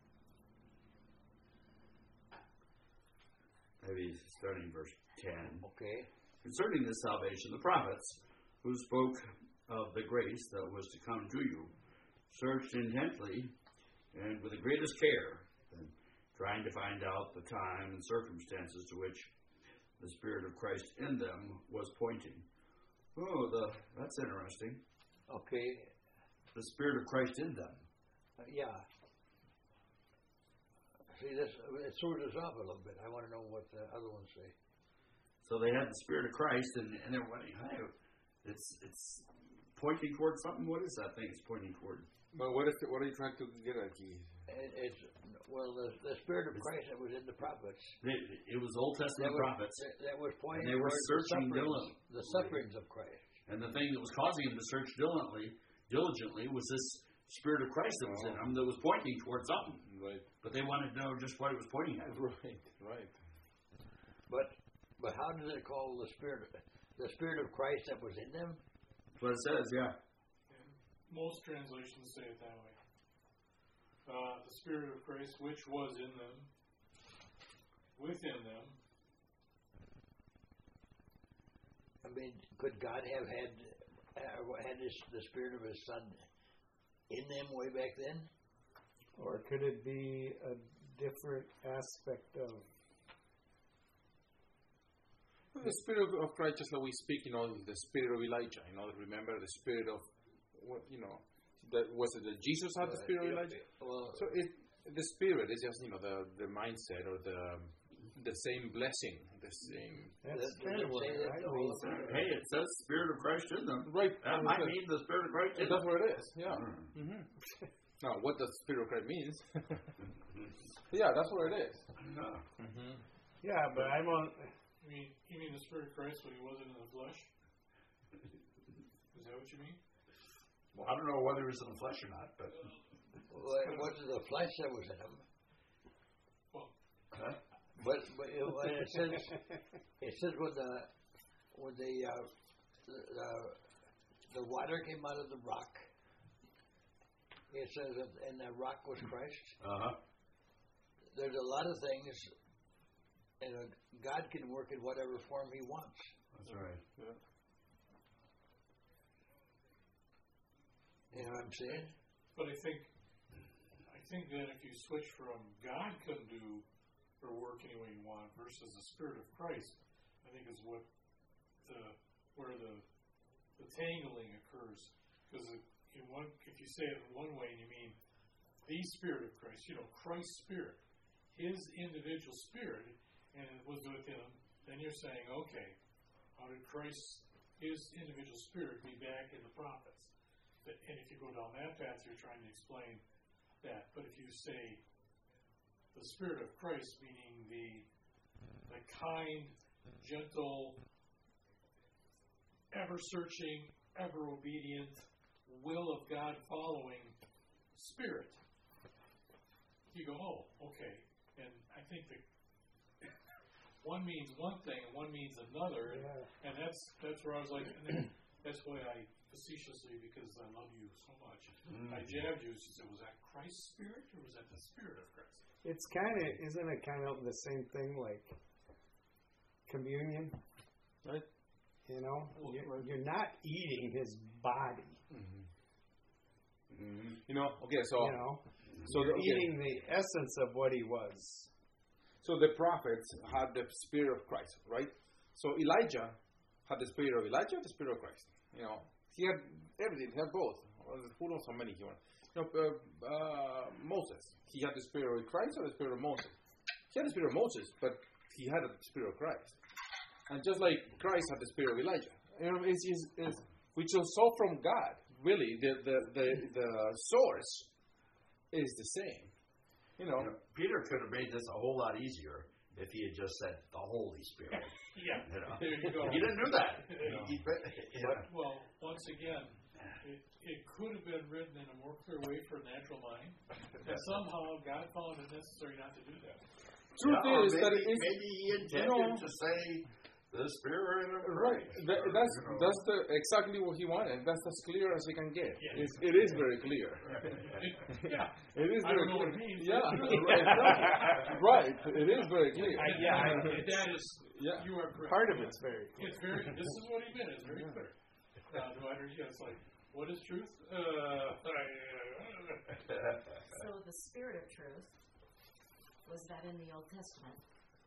Maybe starting verse 10. Okay. Concerning this salvation, the prophets who spoke of the grace that was to come to you searched intently and with the greatest care, and trying to find out the time and circumstances to which the Spirit of Christ in them was pointing. Oh, that's interesting. Okay. The Spirit of Christ in them. Yeah. See, this it throws us off a little bit. I want to know what the other ones say. So they had the Spirit of Christ, and they're wondering, hey, it's pointing toward something. What is that thing it's pointing toward? But what are you trying to get at here? It's the Spirit of Christ that was in the prophets. It was Old Testament prophets. That was pointing. And they were searching diligently. The sufferings of Christ. And the thing that was causing them to search diligently was this Spirit of Christ that was in them that was pointing towards something. Right. But they wanted to know just what it was pointing at. Right. But how does it call the Spirit of Christ that was in them? That's what it says, yeah. Most translations say it that way. The Spirit of Christ, which was in them, within them. I mean, could God have had the Spirit of His Son in them way back then? Or could it be a different aspect of... The Spirit of Christ, just like we speak, the Spirit of Elijah. Remember the Spirit of, was it that Jesus had the Spirit of Elijah? Well, So the Spirit is just, the mindset or the same blessing, the same... That's kind of what I mean. Hey, it says Spirit of Christ in them. Right. That might mean the Spirit of Christ in them. That's what it is, yeah. Mm-hmm. Now, what the Spirit of Christ means... yeah, that's what it is. Yeah. Mm-hmm. Yeah, but I'm on... You mean the Spirit of Christ when he wasn't in the flesh? Is that what you mean? Well, I don't know whether it was in the flesh or not, but... it wasn't the flesh that was in him. Well, But it says when the water came out of the rock, it says that, and the rock was Christ. There's a lot of things, and God can work in whatever form He wants. That's right. Yeah. You know what I'm saying? but I think that if you switch from God can do or work any way you want versus the Spirit of Christ, I think is where the tangling occurs. Because if you say it in one way and you mean the Spirit of Christ, Christ's Spirit, His individual Spirit, and it was within Him, then you're saying, okay, how did His individual Spirit be back in the prophets? And if you go down that path, you're trying to explain that. But if you say the Spirit of Christ, meaning the kind, gentle, ever-searching, ever-obedient, will of God following Spirit, you go, oh, okay. And I think that one means one thing and one means another, and that's where I was like, and then that's why I facetiously, because I love you so much, I jabbed you and said, was that Christ's Spirit or was that the Spirit of Christ? Isn't it kind of the same thing like communion? Right. You're not eating His body. Okay, so... you're eating the essence of what He was. So the prophets had the Spirit of Christ, right? So Elijah had the Spirit of Elijah, the Spirit of Christ. He had everything. He had both. Who knows how many he wanted? Moses. He had the Spirit of Christ or the Spirit of Moses? He had the Spirit of Moses, but he had the Spirit of Christ. And just like Christ had the Spirit of Elijah, which is so from God. Really, the source is the same. You know. Peter could have made this a whole lot easier if he had just said the Holy Spirit. Yeah, You know. there you go. He didn't do that. No. Yeah. Well, once again, it could have been written in a more clear way for a natural mind, and somehow God found it necessary not to do that. Truth Yeah, is that it is maybe he intended to say the Spirit of right. Christ. That's exactly what he wanted. That's as clear as we can get. Yeah. It is very clear. Yeah, It is I very don't know clear. what it means. Yeah, right. It is very clear. That is, Yeah. you are correct. Part of it's very clear. It's very. This is what he meant. It's very clear. Now, do I understand? It's like, what is truth? So the spirit of truth, was that in the Old Testament?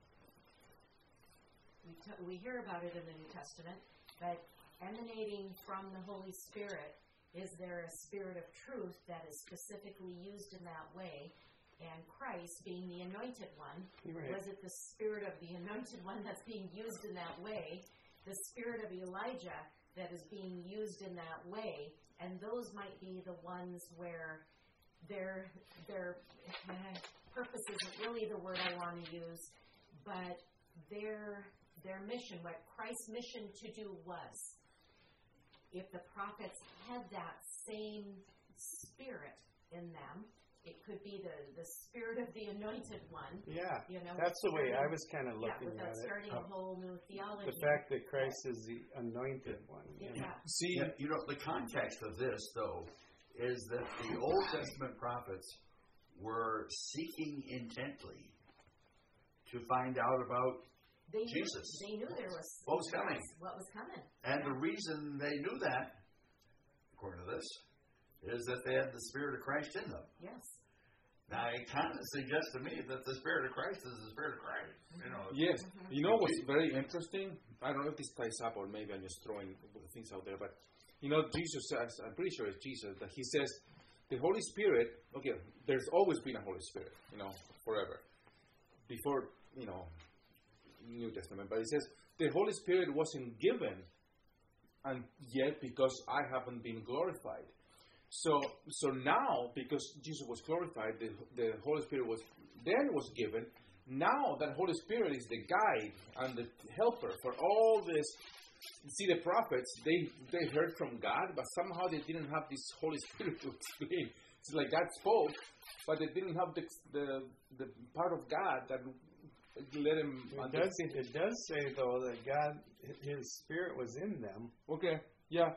We hear about it in the New Testament, but emanating from the Holy Spirit, is there a spirit of truth that is specifically used in that way? And Christ, being the anointed one, Right. was it the spirit of the anointed one that's being used in that way? The spirit of Elijah that is being used in that way? And those might be the ones where their purpose isn't really the word I want to use, but their mission, what Christ's mission to do was, if the prophets had that same spirit in them, it could be the spirit of the anointed one. Yeah, You know, that's the way starting- I was kind of Yeah, looking without at it. starting a whole new theology. The fact that Christ is the anointed one. you know. Yeah. See, Yeah, you know, the context of this, though, is that the Old Testament prophets were seeking intently to find out about They knew, Jesus. They knew there was What was coming. What was coming. And the reason they knew that, according to this, is that they had the Spirit of Christ in them. Yes. Now, it kind of suggests to me that the Spirit of Christ is the Spirit of Christ. You know, yes. You know what's very interesting? I don't know if this ties up or maybe I'm just throwing things out there, but you know, Jesus says, I'm pretty sure it's Jesus, that he says, the Holy Spirit, okay, there's always been a Holy Spirit, you know, forever. Before, you know, New Testament, but it says, the Holy Spirit wasn't given and yet because I haven't been glorified. So now, because Jesus was glorified, the Holy Spirit was given. Now that Holy Spirit is the guide and the helper for all this. See, the prophets, they heard from God, but somehow they didn't have this Holy Spirit to explain. It's like God spoke, but they didn't have the part of God that let him understand. It does say, though, that God, His Spirit was in them. Okay, yeah.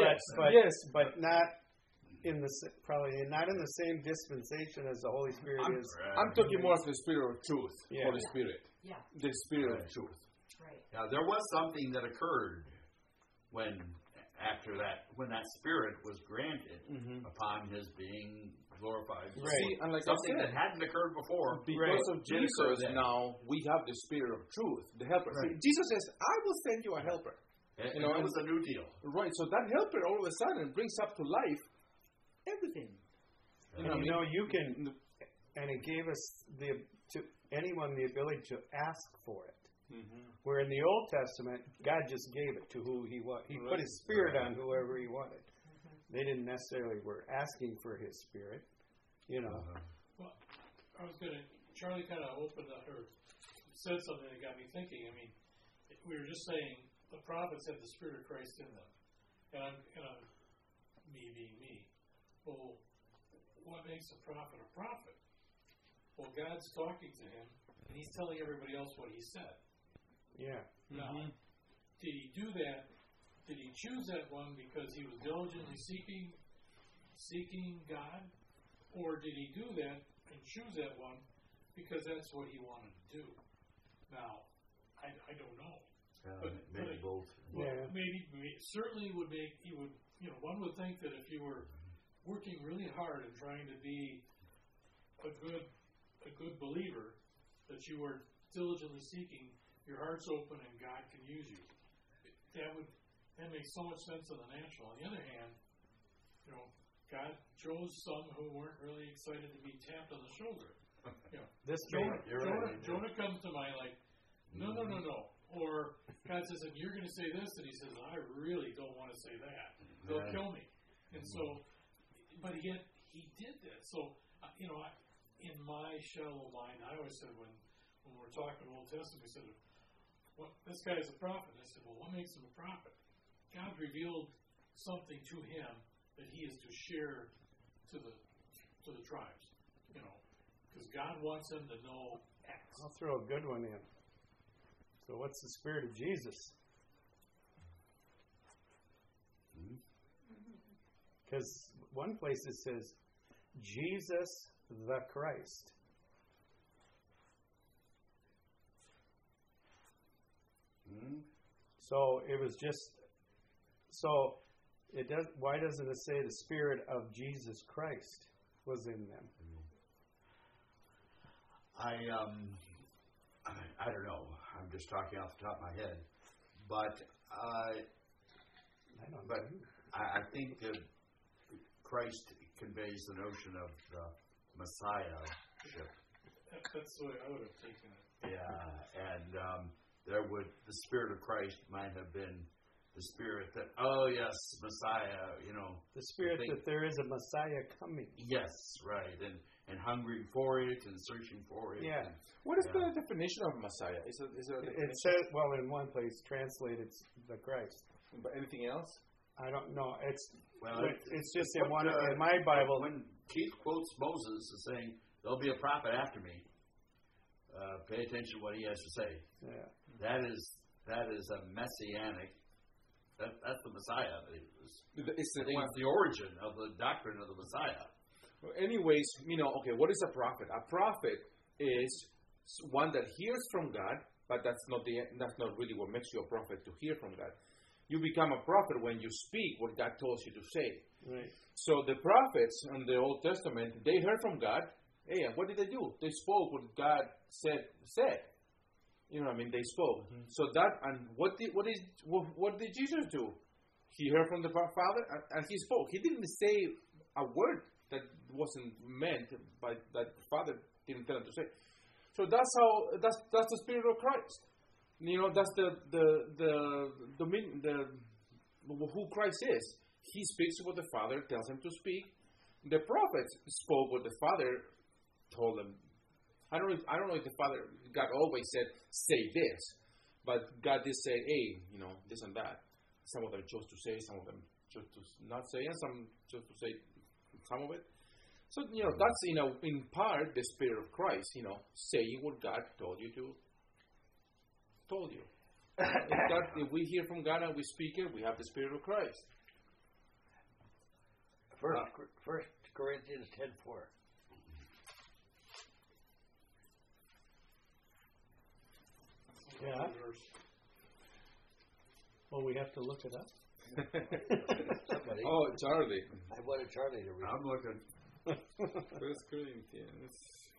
But not in probably not in the same dispensation as the Holy Spirit is. I'm talking more of the Spirit of truth, Yeah. Holy Spirit. Yeah. The Spirit of truth. Right. now there was something that occurred when that Spirit was granted upon His being glorified. Right. See, and like Something I that said, hadn't occurred before. because of Did occur Jesus then. now, we have the Spirit of truth, the helper. Right. See, Jesus says, I will send you a helper. And You know, that was a new deal. Right, so that helper all of a sudden brings up to life everything. And you can, and it gave us to anyone the ability to ask for it. Where in the Old Testament, God just gave it to who He wanted. He put His Spirit on whoever He wanted. They didn't necessarily were asking for His Spirit, you know. Well, I was going to, Charlie kind of opened up or said something that got me thinking. I mean, we were just saying the prophets had the Spirit of Christ in them. And I'm me being me. Well, what makes a prophet a prophet? Well, God's talking to him, and he's telling everybody else what he said. Yeah. Now, did he do that? Did he choose that one because he was diligently seeking God? Or did he do that and choose that one because that's what he wanted to do? Now, I don't know. Maybe both. Well, Yeah. maybe certainly would make one would think that if you were working really hard and trying to be a good believer, that you were diligently seeking, your heart's open and God can use you. That makes so much sense in the natural. On the other hand, God chose some who weren't really excited to be tapped on the shoulder. This Jonah comes to mind like, no. Or God says, if you're going to say this, and he says, I really don't want to say that. They'll kill me. And so, but yet he did that. So, in my shallow mind, I always said when we're talking Old Testament, we said, well, this guy is a prophet. I said, well, what makes him a prophet? God revealed something to him that he is to share to the tribes, because God wants them to know X. I'll throw a good one in. So what's the spirit of Jesus? Because one place it says, Jesus the Christ. So it was just, it does. Why doesn't it say the spirit of Jesus Christ was in them? I don't know. I'm just talking off the top of my head, but I think that Christ conveys the notion of the Messiahship. That's the way I would have taken it. Yeah, and the Spirit of Christ might have been the Spirit that, yes, Messiah, The Spirit that there is a Messiah coming. Yes, right, and hungering for it and searching for it. Yeah. What is the definition of Messiah? Is there a definition? It says, well, in one place, translated the Christ. But anything else? I don't know. It's just in one in my Bible. When Keith quotes Moses as saying, "There'll be a prophet after me," pay attention to what he has to say. Yeah. That is a messianic. That's the Messiah. It's the origin of the doctrine of the Messiah. Well, anyways, okay, what is a prophet? A prophet is one that hears from God, but that's not really what makes you a prophet, to hear from God. You become a prophet when you speak what God tells you to say. Right. So the prophets in the Old Testament, they heard from God. Hey, and what did they do? They spoke what God said. You know what I mean? They spoke. Mm-hmm. So that, and what did Jesus do? He heard from the Father and he spoke. He didn't say a word that wasn't meant by that the Father didn't tell him to say. So that's the Spirit of Christ. That's who Christ is. He speaks what the Father tells him to speak. The prophets spoke what the Father told them. I don't know if God always said, say this, but God did say, hey, this and that. Some of them chose to say, some of them chose to not say, and some chose to say some of it. So, that's, in part, the Spirit of Christ, saying what God told you. If we hear from God and we speak it, we have the Spirit of Christ. First Corinthians 10:4. Yeah. Well, we have to look it up. Somebody. Oh, Charlie. I wanted Charlie to read. I'm looking. First Corinthians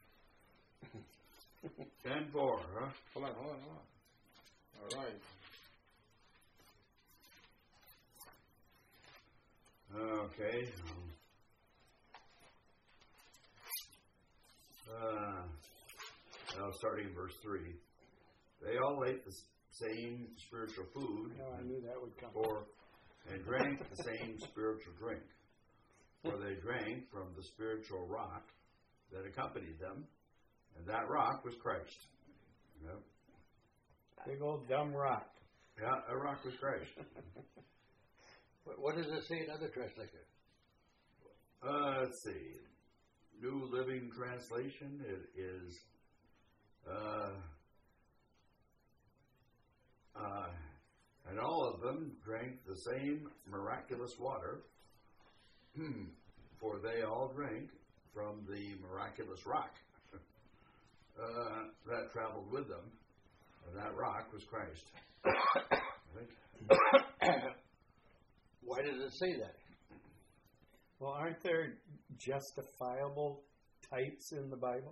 10:4, huh? Hold on. All right. Okay. Starting in verse 3. They all ate the same spiritual food. No, I knew that would come. And drank the same spiritual drink. For they drank from the spiritual rock that accompanied them, and that rock was Christ. Yep. Big old dumb rock. Yeah, a rock was Christ. What does it say in other translations? Let's see. New Living Translation. It is. And all of them drank the same miraculous water, for they all drank from the miraculous rock that traveled with them, and that rock was Christ. Why does it say that? Well, aren't there justifiable types in the Bible?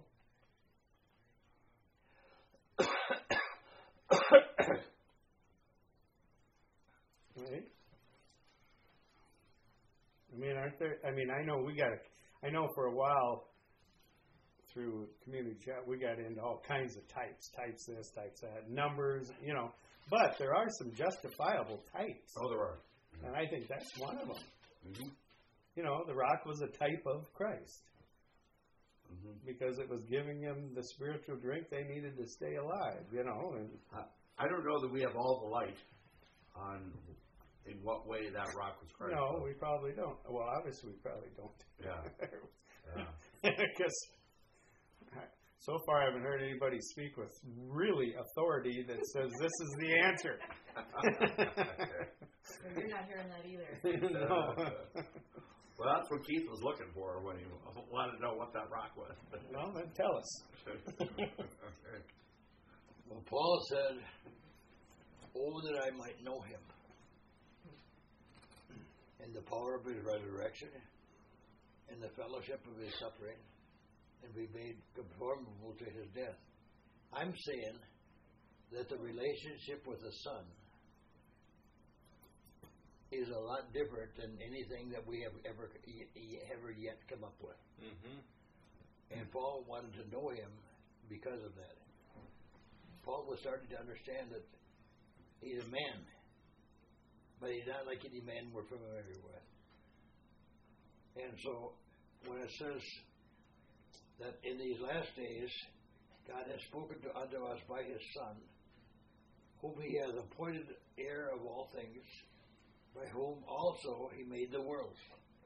Right? Aren't there? I know for a while through community chat, we got into all kinds of types. Types this, types that, numbers, But there are some justifiable types. Oh, there are. And I think that's one of them. Mm-hmm. The rock was a type of Christ. because it was giving them the spiritual drink they needed to stay alive, And I don't know that we have all the light on in what way that rock was Christ. No, we probably don't. Well, obviously we probably don't. Yeah. Because so far I haven't heard anybody speak with really authority that says this is the answer. You're not hearing that either. No. Well, that's what Keith was looking for when he wanted to know what that rock was. Well, then tell us. Well, Paul said, "Oh, that I might know him, and the power of his resurrection, and the fellowship of his suffering, and be made conformable to his death." I'm saying that the relationship with the Son is a lot different than anything that we have ever yet come up with. Mm-hmm. And Paul wanted to know him because of that. Paul was starting to understand that he's a man, but he's not like any man we're familiar with. And so when it says that in these last days God has spoken unto us by his Son, whom he has appointed heir of all things, by whom also he made the worlds.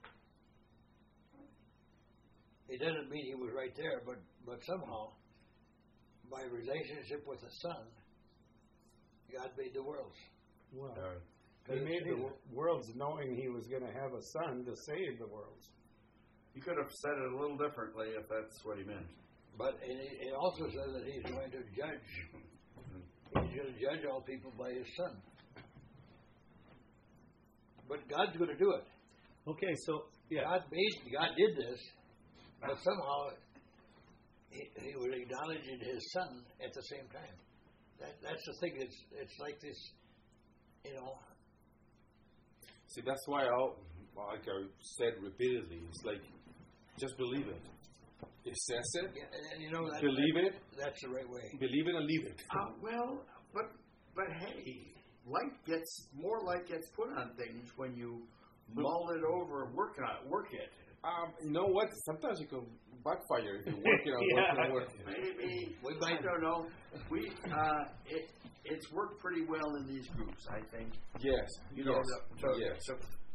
It doesn't mean he was right there, but somehow, by relationship with the Son, God made the worlds. Well, he made the worlds knowing he was going to have a son to save the worlds. You could have said it a little differently if that's what he meant. But it also says that he's going to judge. He's going to judge all people by his Son. But God's going to do it. Okay, so yeah, God did this, but somehow he was acknowledging his Son at the same time. That's the thing. It's like this, See, that's why like I said repeatedly, it's like just believe it. It says it. Yeah, and believe it. That's the right way. Believe it and leave it. Well, but hey, more light gets put on things when you mull it over and work it. You know what? Sometimes it can backfire if you work it on working. Maybe I don't know. It's worked pretty well in these groups, I think. Yes. To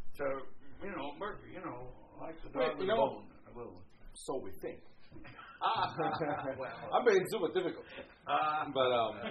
like the dog with the bone. A little. So we think. Well, I'm being super difficult. But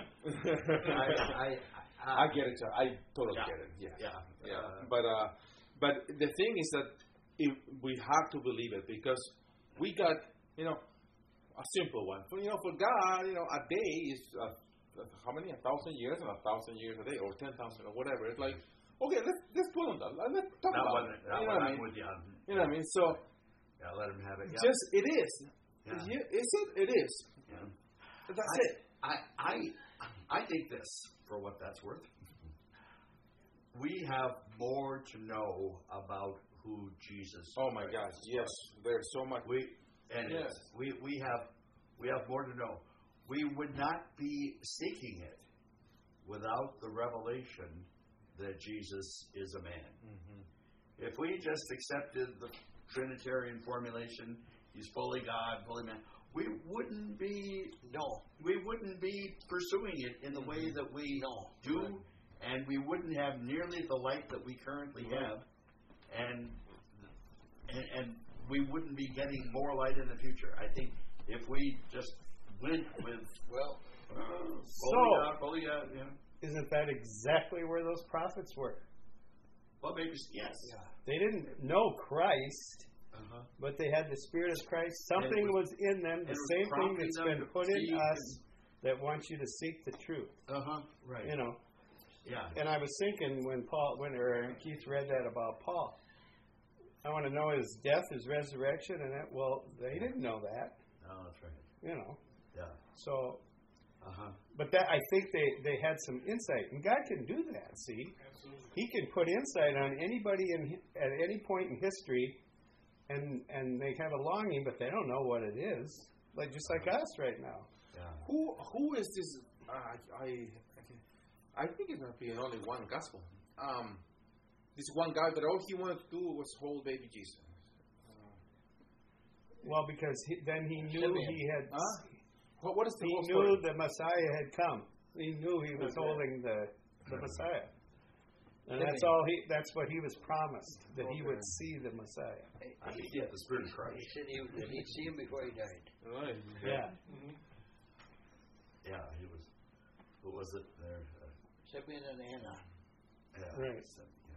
I get it. I totally get it. Yeah. But the thing is that we have to believe it because we got a simple one. For God, a day is how many? 1,000 years and 1,000 years a day, or 10,000 or whatever. It's like, okay, let's put on that. Let's talk about it. You know what I mean? You know what I mean? So let him have it. Yeah. Just it is. Yeah. It is. Yeah. That's it. I think this, for what that's worth. We have more to know about who Jesus. Oh my gosh! Yes, there's so much. We have more to know. We would not be seeking it without the revelation that Jesus is a man. Mm-hmm. If we just accepted the Trinitarian formulation, he's fully God, fully man, we wouldn't be pursuing it in the way that we do, and we wouldn't have nearly the light that we currently have, and we wouldn't be getting more light in the future. I think if we just went with fully God, isn't that exactly where those prophets were? Well, maybe yes. Yeah. They didn't know Christ. But they had the Spirit of Christ. Something was in them, the same thing that's been put in us that wants you to seek the truth. Right. Yeah. And I was thinking when Keith read that about Paul, I want to know his death, his resurrection, and that. Well, they didn't know that. No, that's right. Yeah. So. But that I think they had some insight, and God can do that. See, absolutely. He can put insight on anybody at any point in history. And they have a longing, but they don't know what it is. Just like us right now. Yeah. Who is this? I think it's going to be only one gospel. This one guy, but all he wanted to do was hold baby Jesus. Well, because then he knew Simeon. he had. What is the He whole knew story? the Messiah had come. He knew he was Okay. holding the Messiah, and Simeon. that's what he was promised, that he would Okay. see the Messiah. I think he had the Spirit of He Christ. said that he'd see him before he died. Right. Yeah. Yeah, he was. Who was it there? Simeon and Anna. Yeah. Right.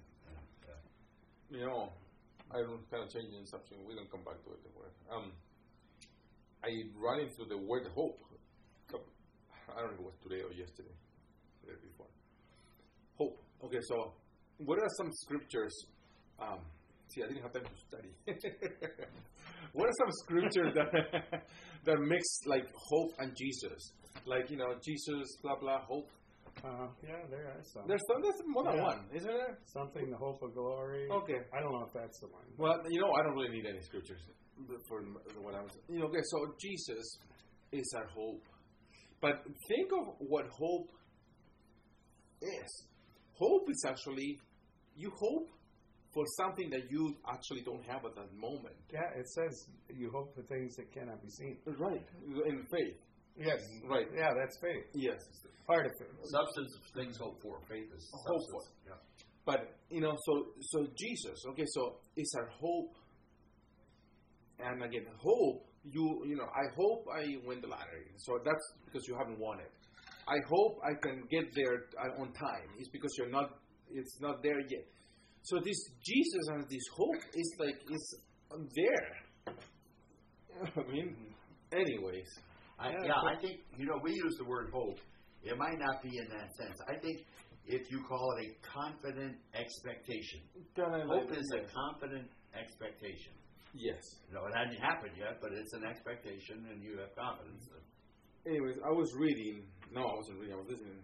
You know, I'm kind of changing something. We don't come back to it. Don't worry. I run into the word hope. I don't know if it was today or yesterday. The day before. Hope. Okay, so what are some scriptures? See, I didn't have time to study. What are some scriptures that mix like hope and Jesus? Like, you know, Jesus, blah, blah, hope. Yeah, there are some. There's more than Yeah. one, isn't there? Something, the hope of glory. Okay. I don't know if that's the one. Well, you know, I don't really need any scriptures for what I was. You know, okay, so Jesus is our hope. But think of what hope is. Hope is actually, you hope for something that you actually don't have at that moment. Yeah, it says you hope for things that cannot be seen. Right. In faith. Yes. Right. Yeah, that's faith. Yes. Part of it. Substance of things hoped for. Faith is Hope for. substance. Yeah. But, you know, so Jesus, okay, so it's our hope. And again, hope, you know, I hope I win the lottery. So that's because you haven't won it. I hope I can get there on time. It's because it's not there yet. So this Jesus and this hope is like, it's there. I mean, anyways. I think, we use the word hope. It might not be in that sense. I think if you call it a confident expectation. Hope is a confident expectation. Yes. It hasn't happened yet, but it's an expectation, and you have confidence. Anyways, I was reading. No, I wasn't reading. I was listening.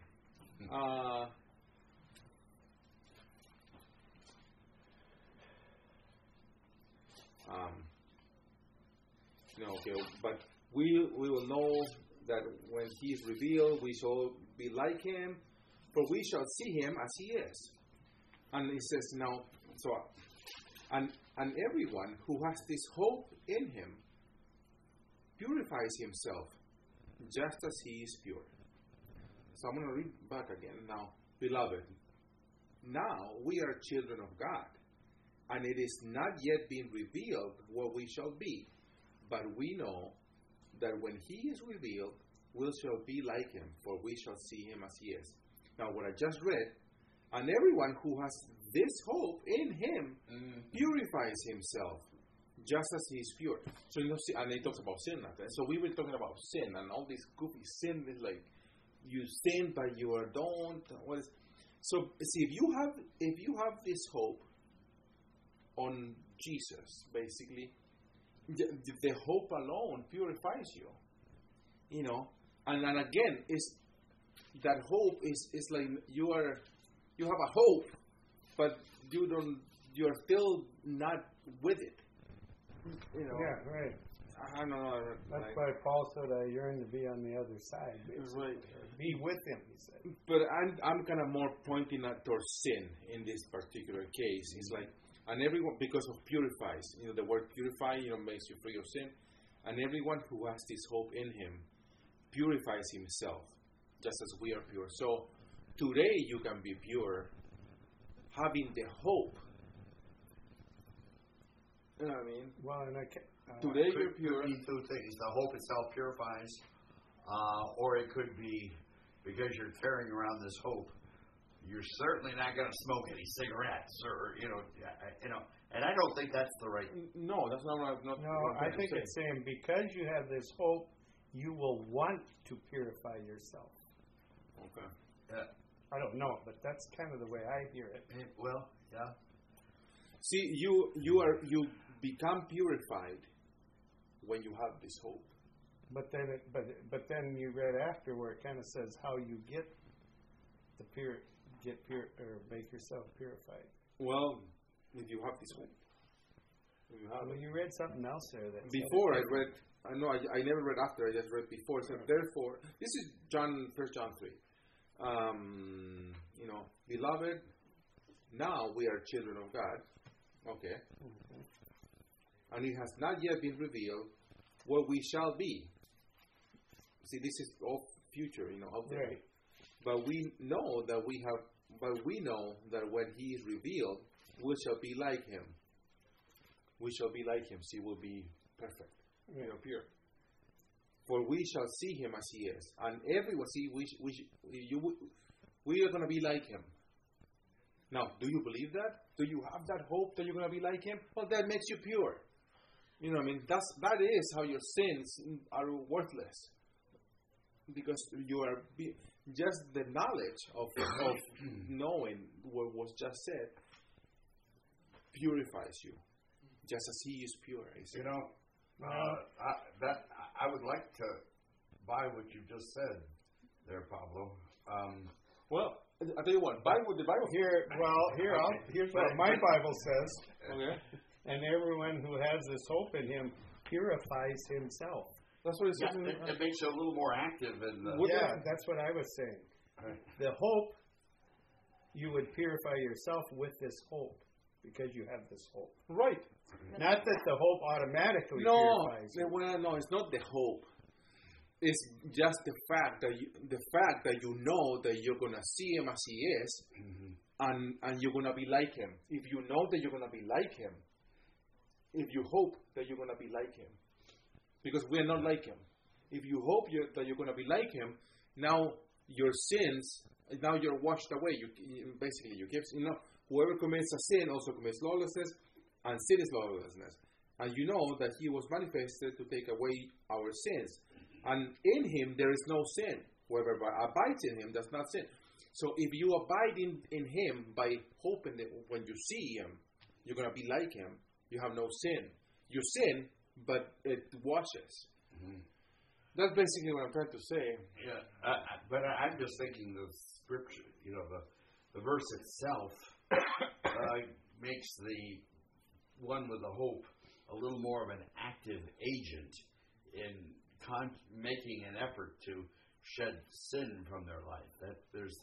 Okay, but we will know that when he is revealed, we shall be like him, for we shall see him as he is. And he says now, and everyone who has this hope in him purifies himself, just as he is pure. So I'm going to read back again now. Beloved, now we are children of God, and it is not yet been revealed what we shall be. But we know that when he is revealed, we shall be like him, for we shall see him as he is. Now, what I just read, and everyone who has this hope in him purifies himself, just as he is pure. So, and he talks about sin. So we were talking about sin, and all this goofy sin is like, you sin, but you don't. So, see, if you have this hope on Jesus, basically, the hope alone purifies you, and again, is that hope is like you have a hope, but you're still not with it. Yeah, right. I don't know. That's why Paul said, "I yearn to be on the other side." Right. Be with him, he said. But I'm kind of more pointing towards sin in this particular case. It's like. And everyone, because of purifies, the word purify, makes you free of sin. And everyone who has this hope in him purifies himself, just as we are pure. So today you can be pure, having the hope. You know what I mean? Well, and Today you're pure. Could be two things. The hope itself purifies, or it could be because you're carrying around this hope. You're certainly not going to smoke any cigarettes, or and I don't think that's the right. No, that's not what I'm not. No, I think it's saying because you have this hope, you will want to purify yourself. Okay. I don't know, but that's kind of the way I hear it. Well, yeah. See, you become purified when you have this hope. But then you read after where it kind of says how you get the or make yourself purified. Well, if you have this hope. Well, you read something else there. That before I read, I never read after. I just read before. It said, therefore, this is 1 John 3. Beloved, now we are children of God. Okay. and it has not yet been revealed what we shall be. See, this is all future, out there. Right. But we know that when he is revealed, we shall be like him. We shall be like him. See, we'll be perfect, pure. For we shall see him as he is, and everyone see we are going to be like him. Now, do you believe that? Do you have that hope that you're going to be like him? Well, that makes you pure. You know what I mean? That is how your sins are worthless. Because you are just the knowledge of knowing what was just said purifies you, just as he is pure. I would like to buy what you just said there, Pablo. Well, I'll tell you what. The Bible here's what my Bible says. Okay. And everyone who has this hope in him purifies himself. That's what it says. It makes you a little more active in the... That's what I was saying. Right. The hope, you would purify yourself with this hope because you have this hope. Right. Not that the hope automatically purifies you. Well, no, it's not the hope. It's just the fact that you know that you're going to see him as he is, and you're going to be like him. If you know that you're going to be like him, if you hope that you're going to be like him, because we're not like him. If you hope that you're going to be like him, now your sins, now you're washed away. Whoever commits a sin also commits lawlessness, and sin is lawlessness. And you know that he was manifested to take away our sins. And in him there is no sin. Whoever abides in him does not sin. So if you abide in him by hoping that when you see him, you're going to be like him, you have no sin. You sin, but it washes. Mm-hmm. That's basically what I'm trying to say. Yeah, but I'm just thinking the scripture, the verse itself makes the one with the hope a little more of an active agent in making an effort to shed sin from their life.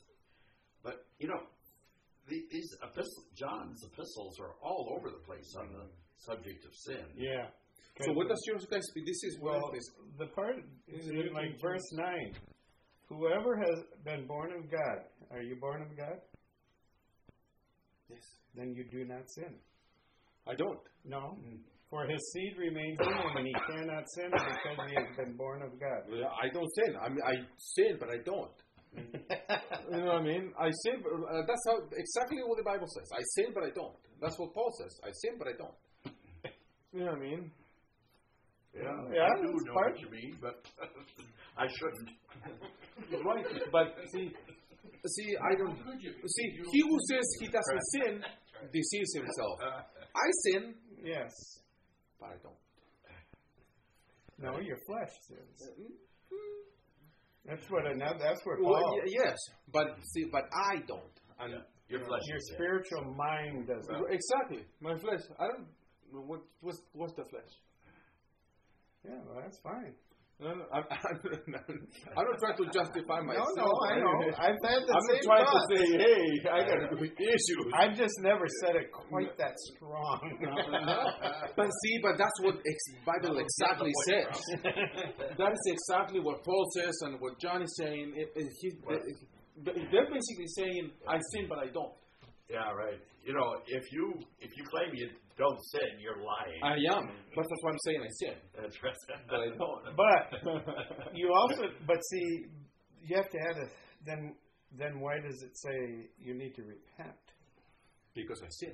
These John's epistles are all over the place on the subject of sin. Yeah. So what does yours guys be? This is the part is in like verse 9. Whoever has been born of God, are you born of God? Yes. Then you do not sin. I don't. No. For his seed remains in him, and he cannot sin because he has been born of God. Well, I don't sin. I sin, but I don't. You know what I mean? I sin. That's exactly what the Bible says. I sin, but I don't. That's what Paul says. I sin, but I don't. You know what I mean? Yeah, I do know what you mean, but I shouldn't. Right, but see, I don't. See, he who says he doesn't sin deceives himself. I sin, yes, but I don't. No, your flesh sins. That's what Paul. Well, yes, but I don't. And your flesh. Your spiritual mind doesn't. Exactly, my flesh. I don't. What's the flesh? Yeah, well, that's fine. No, I'm not trying to justify myself. No, I know. I've had the I'm same not trying thought. to say, hey, I got issues. I've just never said it quite that strong. But that's what Bible exactly says. That is exactly what Paul says and what John is saying. They're basically saying, I sin, but I don't. Yeah, right. If you claim you don't sin, you're lying. I am. But that's why I'm saying I sin. That's right. But I don't. But you also, see, you have to have then why does it say you need to repent? Because I sin.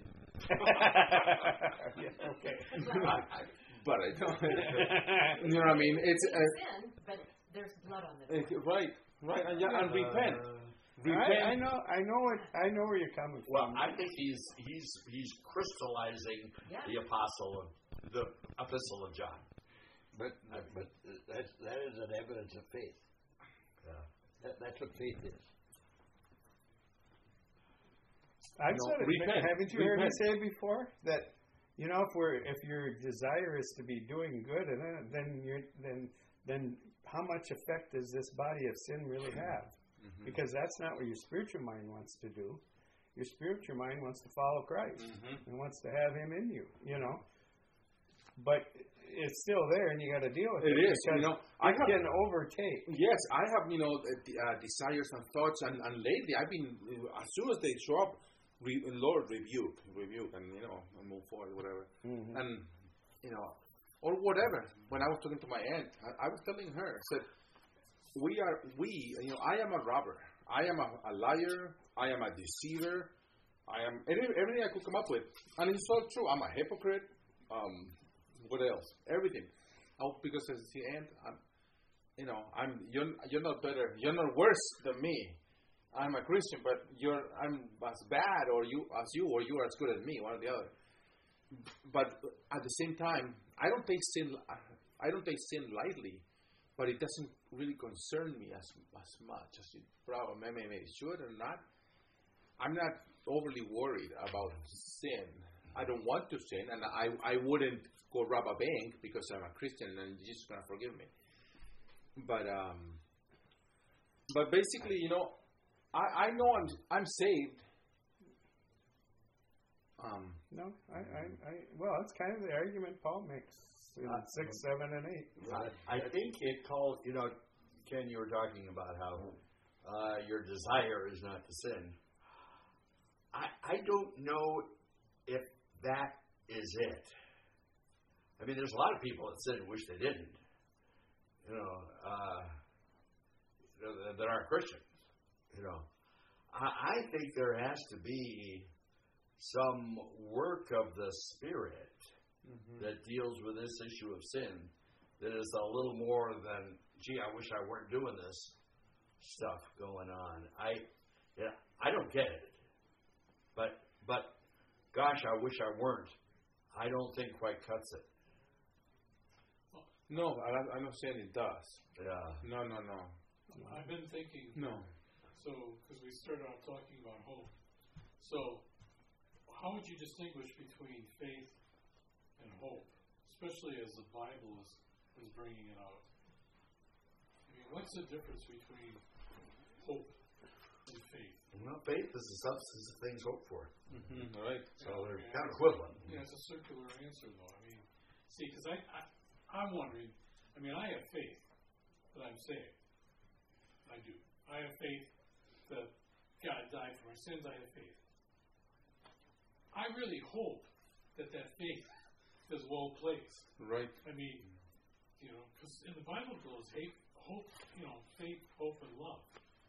Yeah, okay. But I don't. You know what I mean? It's sin, but there's blood on the right, and repent. I know where you're coming from. Well, I think he's crystallizing the epistle of John. But that is an evidence of faith. Yeah. That's what faith is. I've said it. Haven't you heard me say it before? That if your desire is to be doing good, then how much effect does this body of sin really have? Because that's not what your spiritual mind wants to do. Your spiritual mind wants to follow Christ and wants to have Him in you. but it's still there, and you got to deal with it. It is, because you know. I it have, can overtake. yes, I have, you know, desires and thoughts, and lately I've been, as soon as they show up, Lord, rebuke, and, you know, and move forward, whatever. Mm-hmm. And, you know, or whatever. When I was talking to my aunt, I was telling her, I said, you know, I am a robber. I am a liar. I am a deceiver. I am everything I could come up with. And it's all true. I'm a hypocrite. What else? Everything. Oh, because as the aunt, you know, you're not better. You're not worse than me. I'm a Christian, but I'm as bad or you are as good as me, one or the other. But at the same time, I don't take sin lightly, but it doesn't really concern me as much as it probably maybe should or not. I'm not overly worried about sin. I don't want to sin, and I wouldn't go rob a bank because I'm a Christian and Jesus is going to forgive me. But basically, you know, I know I'm saved. No, well, that's kind of the argument Paul makes in 6, 7, and 8. I think it calls, you know, Ken, you were talking about how your desire is not to sin. I don't know if that is it. I mean, there's a lot of people that sin and wish they didn't. You know, that aren't Christians. You know, I think there has to be some work of the Spirit that deals with this issue of sin that is a little more than, gee, I wish I weren't doing this stuff going on. I don't get it. But gosh, I wish I weren't. I don't think quite cuts it. No, I'm not saying it does. Yeah. No. I've been thinking. No. So, because we started out talking about hope. So, how would you distinguish between faith and hope, especially as the Bible is bringing it out? I mean, what's the difference between hope and faith? Well, faith is the substance of things hoped for. Mm-hmm. Right. So they're kind of equivalent. Yeah, it's a circular answer, though. I mean, see, because I'm wondering, I mean, I have faith that I'm saved. I do. I have faith that God died for my sins. I have faith. I really hope that faith is well placed. Right. I mean, you know, because in the Bible it goes hope, you know, faith, hope, and love.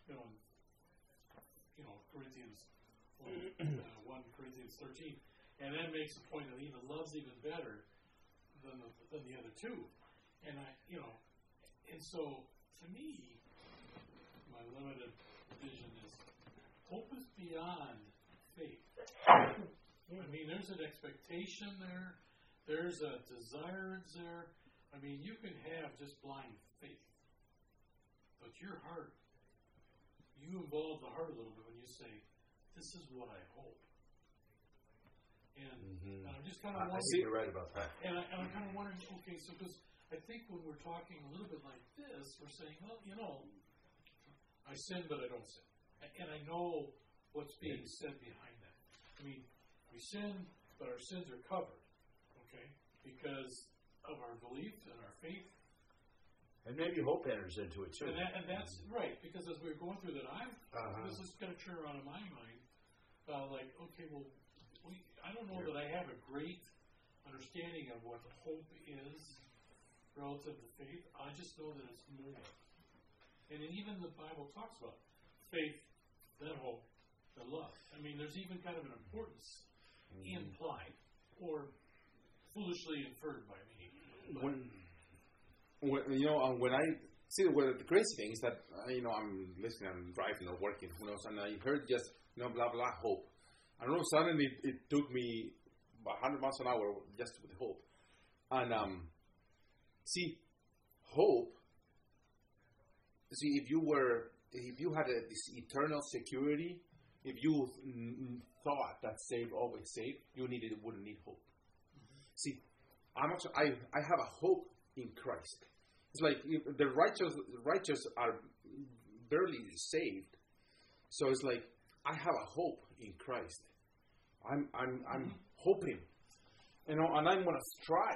You know, Corinthians 1 Corinthians 13, and that makes the point that even love's even better than the other two. And and so to me, my limited vision is hope is beyond faith. I mean, there's an expectation there. There's a desire there. I mean, you can have just blind faith, but your heart, you involve the heart a little bit when you say, "This is what I hope." And I'm just kind of wondering. I think you're right about that. And I'm kind of wondering, okay, so because I think when we're talking a little bit like this, we're saying, well, you know, I sin, but I don't sin. And I know what's being said behind that. I mean, we sin, but our sins are covered, okay, because of our belief and our faith. And maybe hope enters into it, too. And that's right, because as we were going through that, this is going to turn around in my mind, like, okay, well, I don't know that I have a great understanding of what hope is relative to faith. I just know that it's more. And then even the Bible talks about faith, then hope, then love. I mean, there's even kind of an importance implied or foolishly inferred by me. When I see the crazy thing is that I'm listening, I'm driving or working, and I heard just blah blah hope. I don't know. Suddenly, it took me 100 miles an hour just with hope, and see, hope. See, if you had this eternal security, if you thought that saved always saved, wouldn't need hope. See, I have a hope in Christ. It's like the righteous are barely saved, so it's like I have a hope in Christ. I'm hoping, and I'm going to strive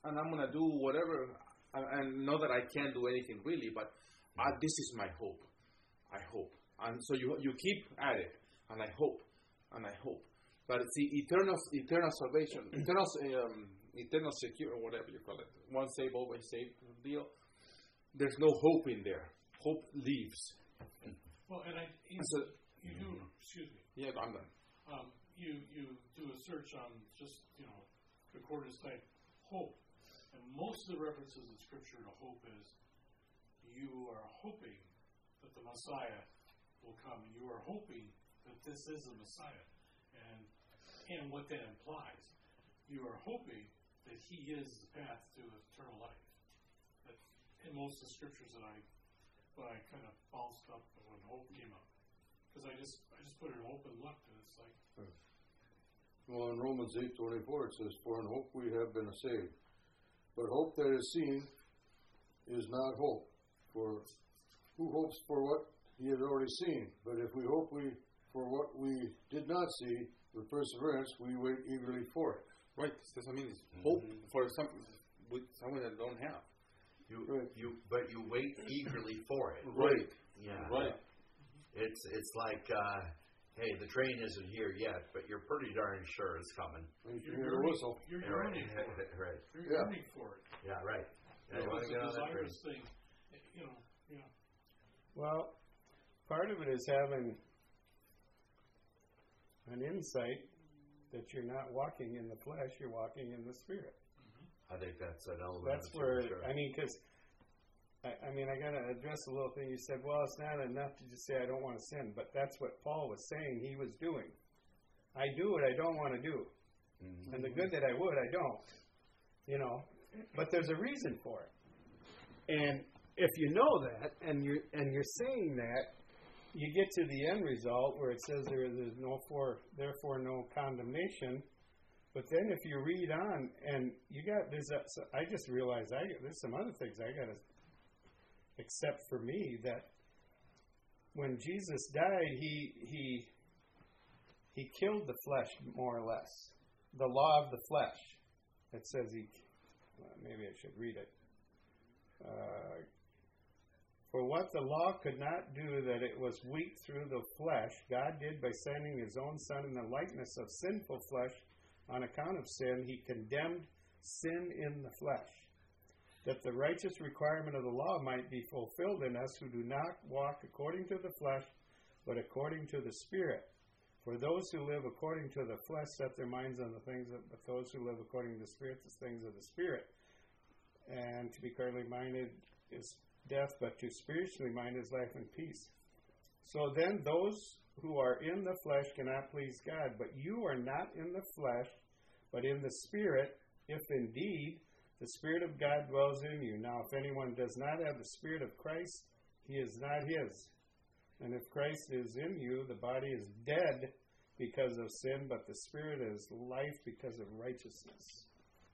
and I'm gonna do whatever. And not that I can't do anything really, but this is my hope. I hope, and so you keep at it, and I hope. But see, eternal salvation, eternal secure, whatever you call it, once saved, always saved deal. There's no hope in there. Hope leaves. Well, and you do. Excuse me. Yeah, I'm done. You do a search on just concordance type hope, and most of the references in Scripture to hope is you are hoping that the Messiah will come. You are hoping that this is the Messiah, and what that implies. You are hoping that He is the path to eternal life. That in most of the Scriptures that I kind of bounced up when hope came up, because I just put in hope and luck, and it's like. Well, in Romans 8:24 it says, "For in hope we have been saved. But hope that is seen is not hope. For who hopes for what he has already seen? But if we hope for what we did not see, with perseverance we wait eagerly for it." Right. That's what I mean. It's hope for someone that don't have. But you wait eagerly for it. Right. Yeah. Right. It's like, hey, the train isn't here yet, but you're pretty darn sure it's coming. You can hear the whistle. You're yearning for it. Right. You're yearning for it. Yeah, right. It's a desirous thing. Well, part of it is having an insight that you're not walking in the flesh, you're walking in the Spirit. I think that's an element. That's where, sure. Because I got to address a little thing. You said, well, it's not enough to just say I don't want to sin, but that's what Paul was saying he was doing. I do what I don't want to do. Mm-hmm. And the good that I would, I don't. But there's a reason for it. And if you know that, and you're saying that, you get to the end result where it says there's therefore no condemnation. But then if you read on, and I just realized there's some other things I got to accept for me, that when Jesus died, he killed the flesh more or less. The law of the flesh. It says maybe I should read it. For what the law could not do, that it was weak through the flesh, God did by sending His own Son in the likeness of sinful flesh. On account of sin, He condemned sin in the flesh, that the righteous requirement of the law might be fulfilled in us who do not walk according to the flesh, but according to the Spirit. For those who live according to the flesh set their minds on the things but those who live according to the Spirit, the things of the Spirit. And to be carnally minded is death, but to spiritually minded is life and peace. So then those who are in the flesh cannot please God, but you are not in the flesh, but in the Spirit, if indeed the Spirit of God dwells in you. Now, if anyone does not have the Spirit of Christ, he is not his. And if Christ is in you, the body is dead because of sin, but the Spirit is life because of righteousness.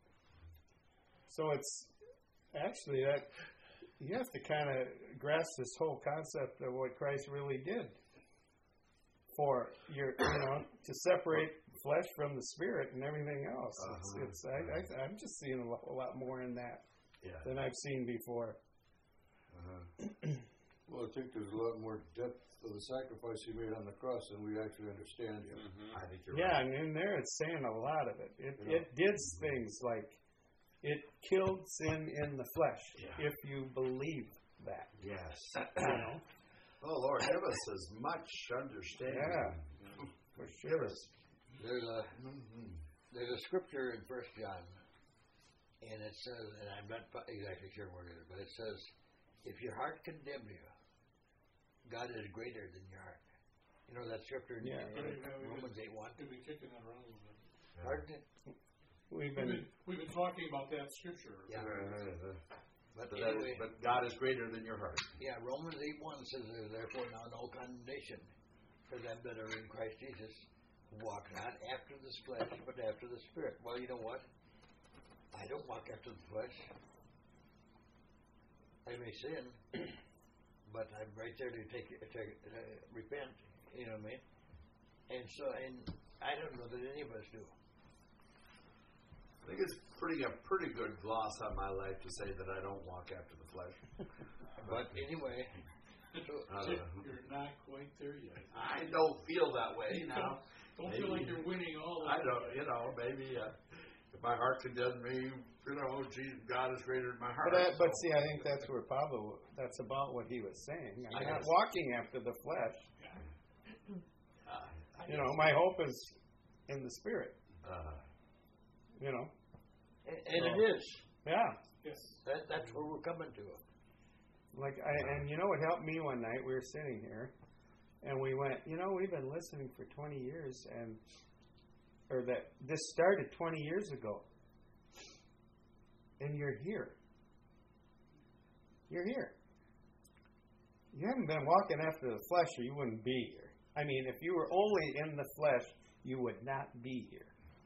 So it's actually that you have to kind of grasp this whole concept of what Christ really did for to separate flesh from the Spirit and everything else. I'm just seeing a lot more in that than I've seen before. Well, I think there's a lot more depth of the sacrifice He made on the cross than we actually understand here. I think you're right. Yeah, and in there it's saying a lot of it. It did things like it killed sin in the flesh, if you believe that. Yes. Oh, Lord, give us as much understanding. Yeah, for sure. There's a scripture in 1 John, and it says, and I'm not exactly sure what it is, but it says, if your heart condemn you, God is greater than your heart. You know that scripture in Romans 8:1? We've been kicking that around a little bit. Pardon it? We've been talking about that scripture. Yeah. But God is greater than your heart. Yeah, Romans 8:1 says, "There is therefore now no condemnation for them that are in Christ Jesus, who walk not after the flesh, but after the Spirit." Well, you know what? I don't walk after the flesh. I may sin, but I'm right there to repent. You know what I mean? And I don't know that any of us do. I think it's putting a pretty good gloss on my life to say that I don't walk after the flesh. But anyway, You're not quite there yet. I don't feel that way now. Don't feel like you're winning all the I don't, maybe if my heart condemns me, Jesus, God is greater than my heart. But see, I think that's where Pablo, that's about what he was saying. I'm not walking after the flesh. My hope is in the Spirit. and it is. Yeah. Yes. That's where we're coming to. And it helped me one night. We were sitting here, and we went, we've been listening for 20 years, this started 20 years ago. And you're here. You're here. You haven't been walking after the flesh, or you wouldn't be here. I mean, if you were only in the flesh, you would not be here.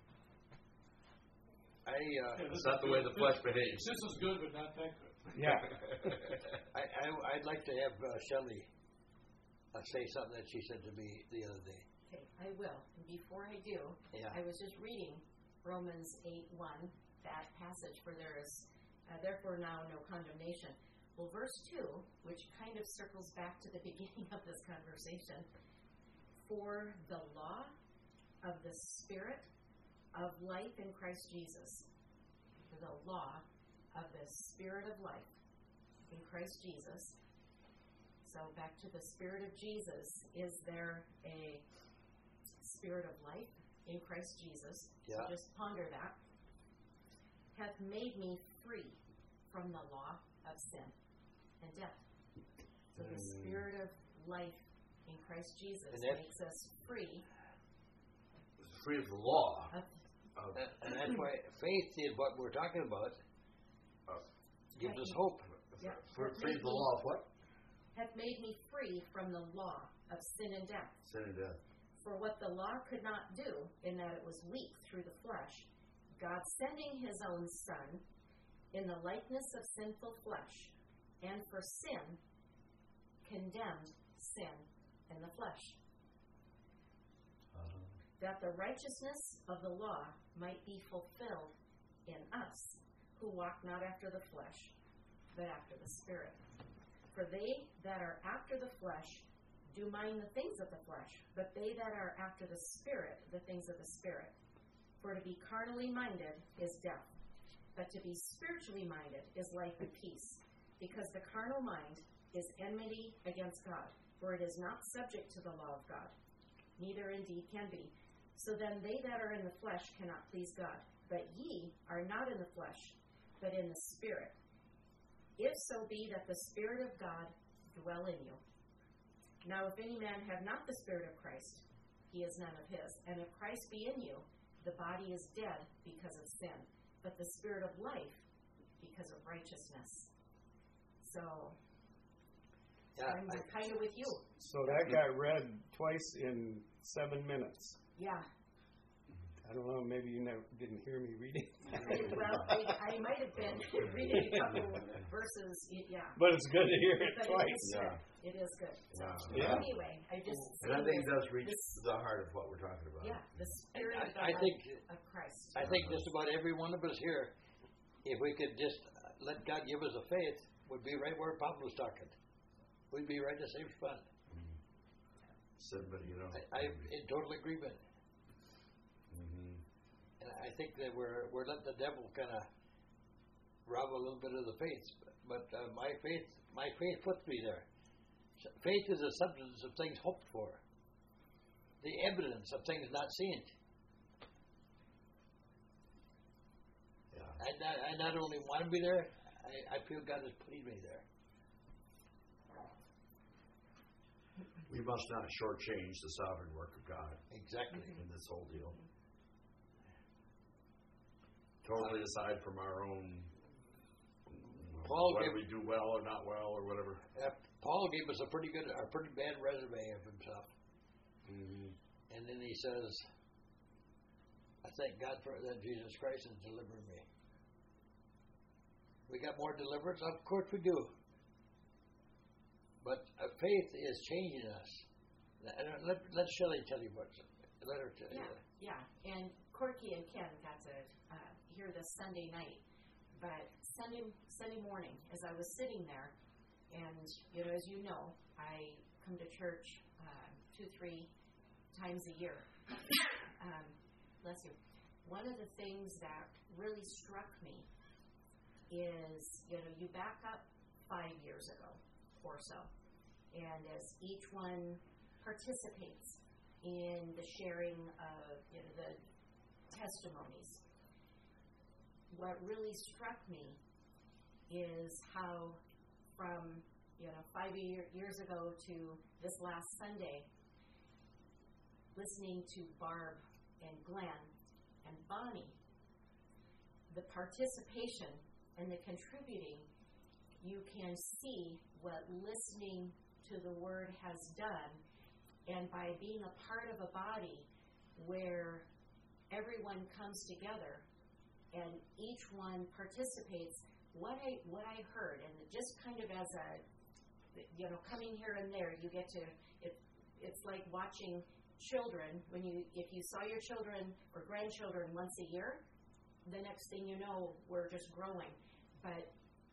It's not the way the flesh behaves. This is good, but not that good. Yeah. I'd like to have Shelley say something that she said to me the other day. Okay, I will. And before I do, I was just reading Romans 8:1, that passage where there is, therefore now no condemnation. Well, verse 2, which kind of circles back to the beginning of this conversation, for the law of the Spirit of life in Christ Jesus, for the law of the Spirit of life in Christ Jesus. So back to the Spirit of Jesus. Is there a Spirit of life in Christ Jesus? Yeah. So just ponder that. Hath made me free from the law of sin and death. So the Spirit of life in Christ Jesus makes us free. Free of the law. And that's why faith is what we're talking about. Gives us hope. Yeah. Free of the law of what? Hath made me free from the law of sin and death. Sin and death. For what the law could not do, in that it was weak through the flesh, God sending his own Son in the likeness of sinful flesh, and for sin, condemned sin in the flesh, that the righteousness of the law might be fulfilled in us, who walk not after the flesh, but after the Spirit. For they that are after the flesh do mind the things of the flesh, but they that are after the Spirit, the things of the Spirit. For to be carnally minded is death, but to be spiritually minded is life and peace, because the carnal mind is enmity against God, for it is not subject to the law of God, neither indeed can be. So then they that are in the flesh cannot please God. But ye are not in the flesh, but in the Spirit, if so be that the Spirit of God dwell in you. Now if any man have not the Spirit of Christ, he is none of his. And if Christ be in you, the body is dead because of sin, but the Spirit of life because of righteousness. So I'm kind of with you. So that got read twice in 7 minutes. Yeah. I don't know, maybe you didn't hear me reading. I might have been reading a couple verses, yeah. But it's good to hear it twice. It is good. So, anyway, I just... And I think it does reach the heart of what we're talking about. Yeah, the Spirit of Christ. I think just about every one of us here, if we could just let God give us a faith, would be right where Pablo's talking. We'd be right in the same spot. But, I'm in total agreement. And I think that we're letting the devil kind of rob a little bit of the faith. But my faith puts me there. Faith is the substance of things hoped for, the evidence of things not seen. Yeah. I not only want to be there, I feel God is putting me there. We must not shortchange the sovereign work of God. Exactly. In this whole deal. Totally aside from our own, whether we do well or not well or whatever. Paul gave us a pretty bad resume of himself. Mm-hmm. And then he says, I thank God for that Jesus Christ has delivered me. We got more deliverance? Of course we do. But faith is changing us. Let Shelley tell you let her tell you. Yeah, and Corky and Ken got to hear this Sunday night, but Sunday morning, as I was sitting there, and as you know, I come to church 2-3 times a year. Bless you. One of the things that really struck me is, you back up 5 years ago or so, and as each one participates in the sharing of the testimonies, what really struck me is how from 5 years ago to this last Sunday, listening to Barb and Glenn and Bonnie, the participation and the contributing, you can see what listening to the Word has done. And by being a part of a body where everyone comes together and each one participates, what I heard, and just kind of as a, coming here and there, you get to, it's like watching children. If you saw your children or grandchildren once a year, the next thing you know, we're just growing. But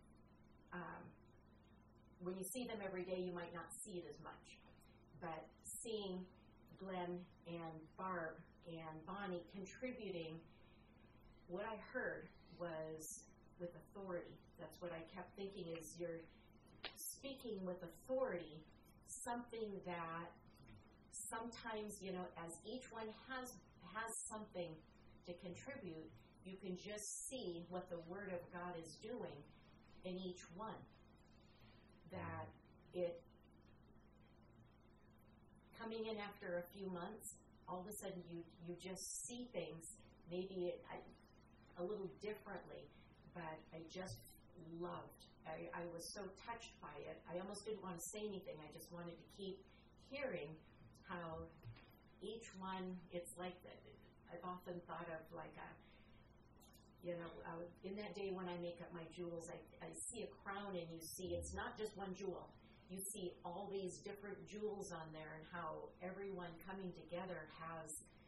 when you see them every day, you might not see it as much. But seeing Glenn and Barb and Bonnie contributing, what I heard was with authority. That's what I kept thinking, is you're speaking with authority, something that sometimes, as each one has something to contribute, you can just see what the Word of God is doing in each one. That it, coming in after a few months, all of a sudden you just see things maybe a little differently, but I just loved. I was so touched by it. I almost didn't want to say anything. I just wanted to keep hearing how each one, it's like that. I've often thought of like in that day when I make up my jewels, I see a crown and you see it's not just one jewel. You see all these different jewels on there, and how everyone coming together has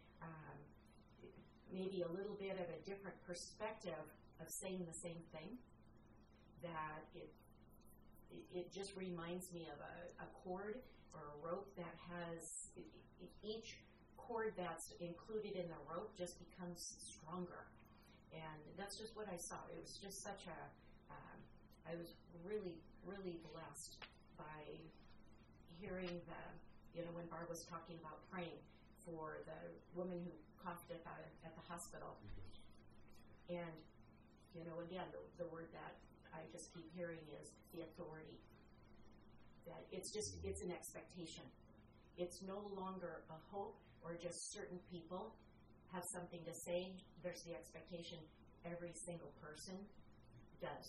maybe a little bit of a different perspective of saying the same thing. That it just reminds me of a cord or a rope that has, each cord that's included in the rope just becomes stronger. And that's just what I saw. It was just such a, I was really, really blessed by hearing when Barb was talking about praying for the woman who coughed at the hospital. And, again, the word that I just keep hearing is the authority. That it's an expectation. It's no longer a hope or just certain people have something to say. There's the expectation every single person does.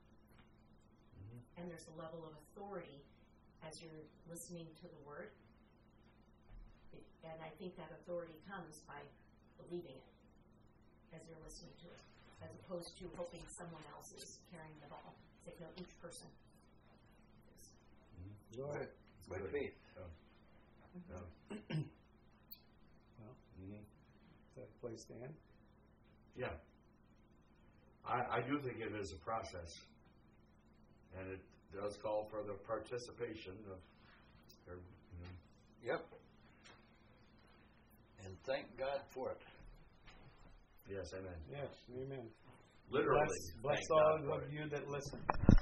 And there's a level of authority as you're listening to the Word. And I think that authority comes by believing it as you're listening to it, as opposed to hoping someone else is carrying the ball. It's like, no, each person. Go ahead. By faith. Well, is that a place to end? Yeah. I do think it is a process. And it does call for the participation of everyone. Yep. And thank God for it. Yes, amen. Yes, amen. Literally. Bless thank all God for of it. you that listen.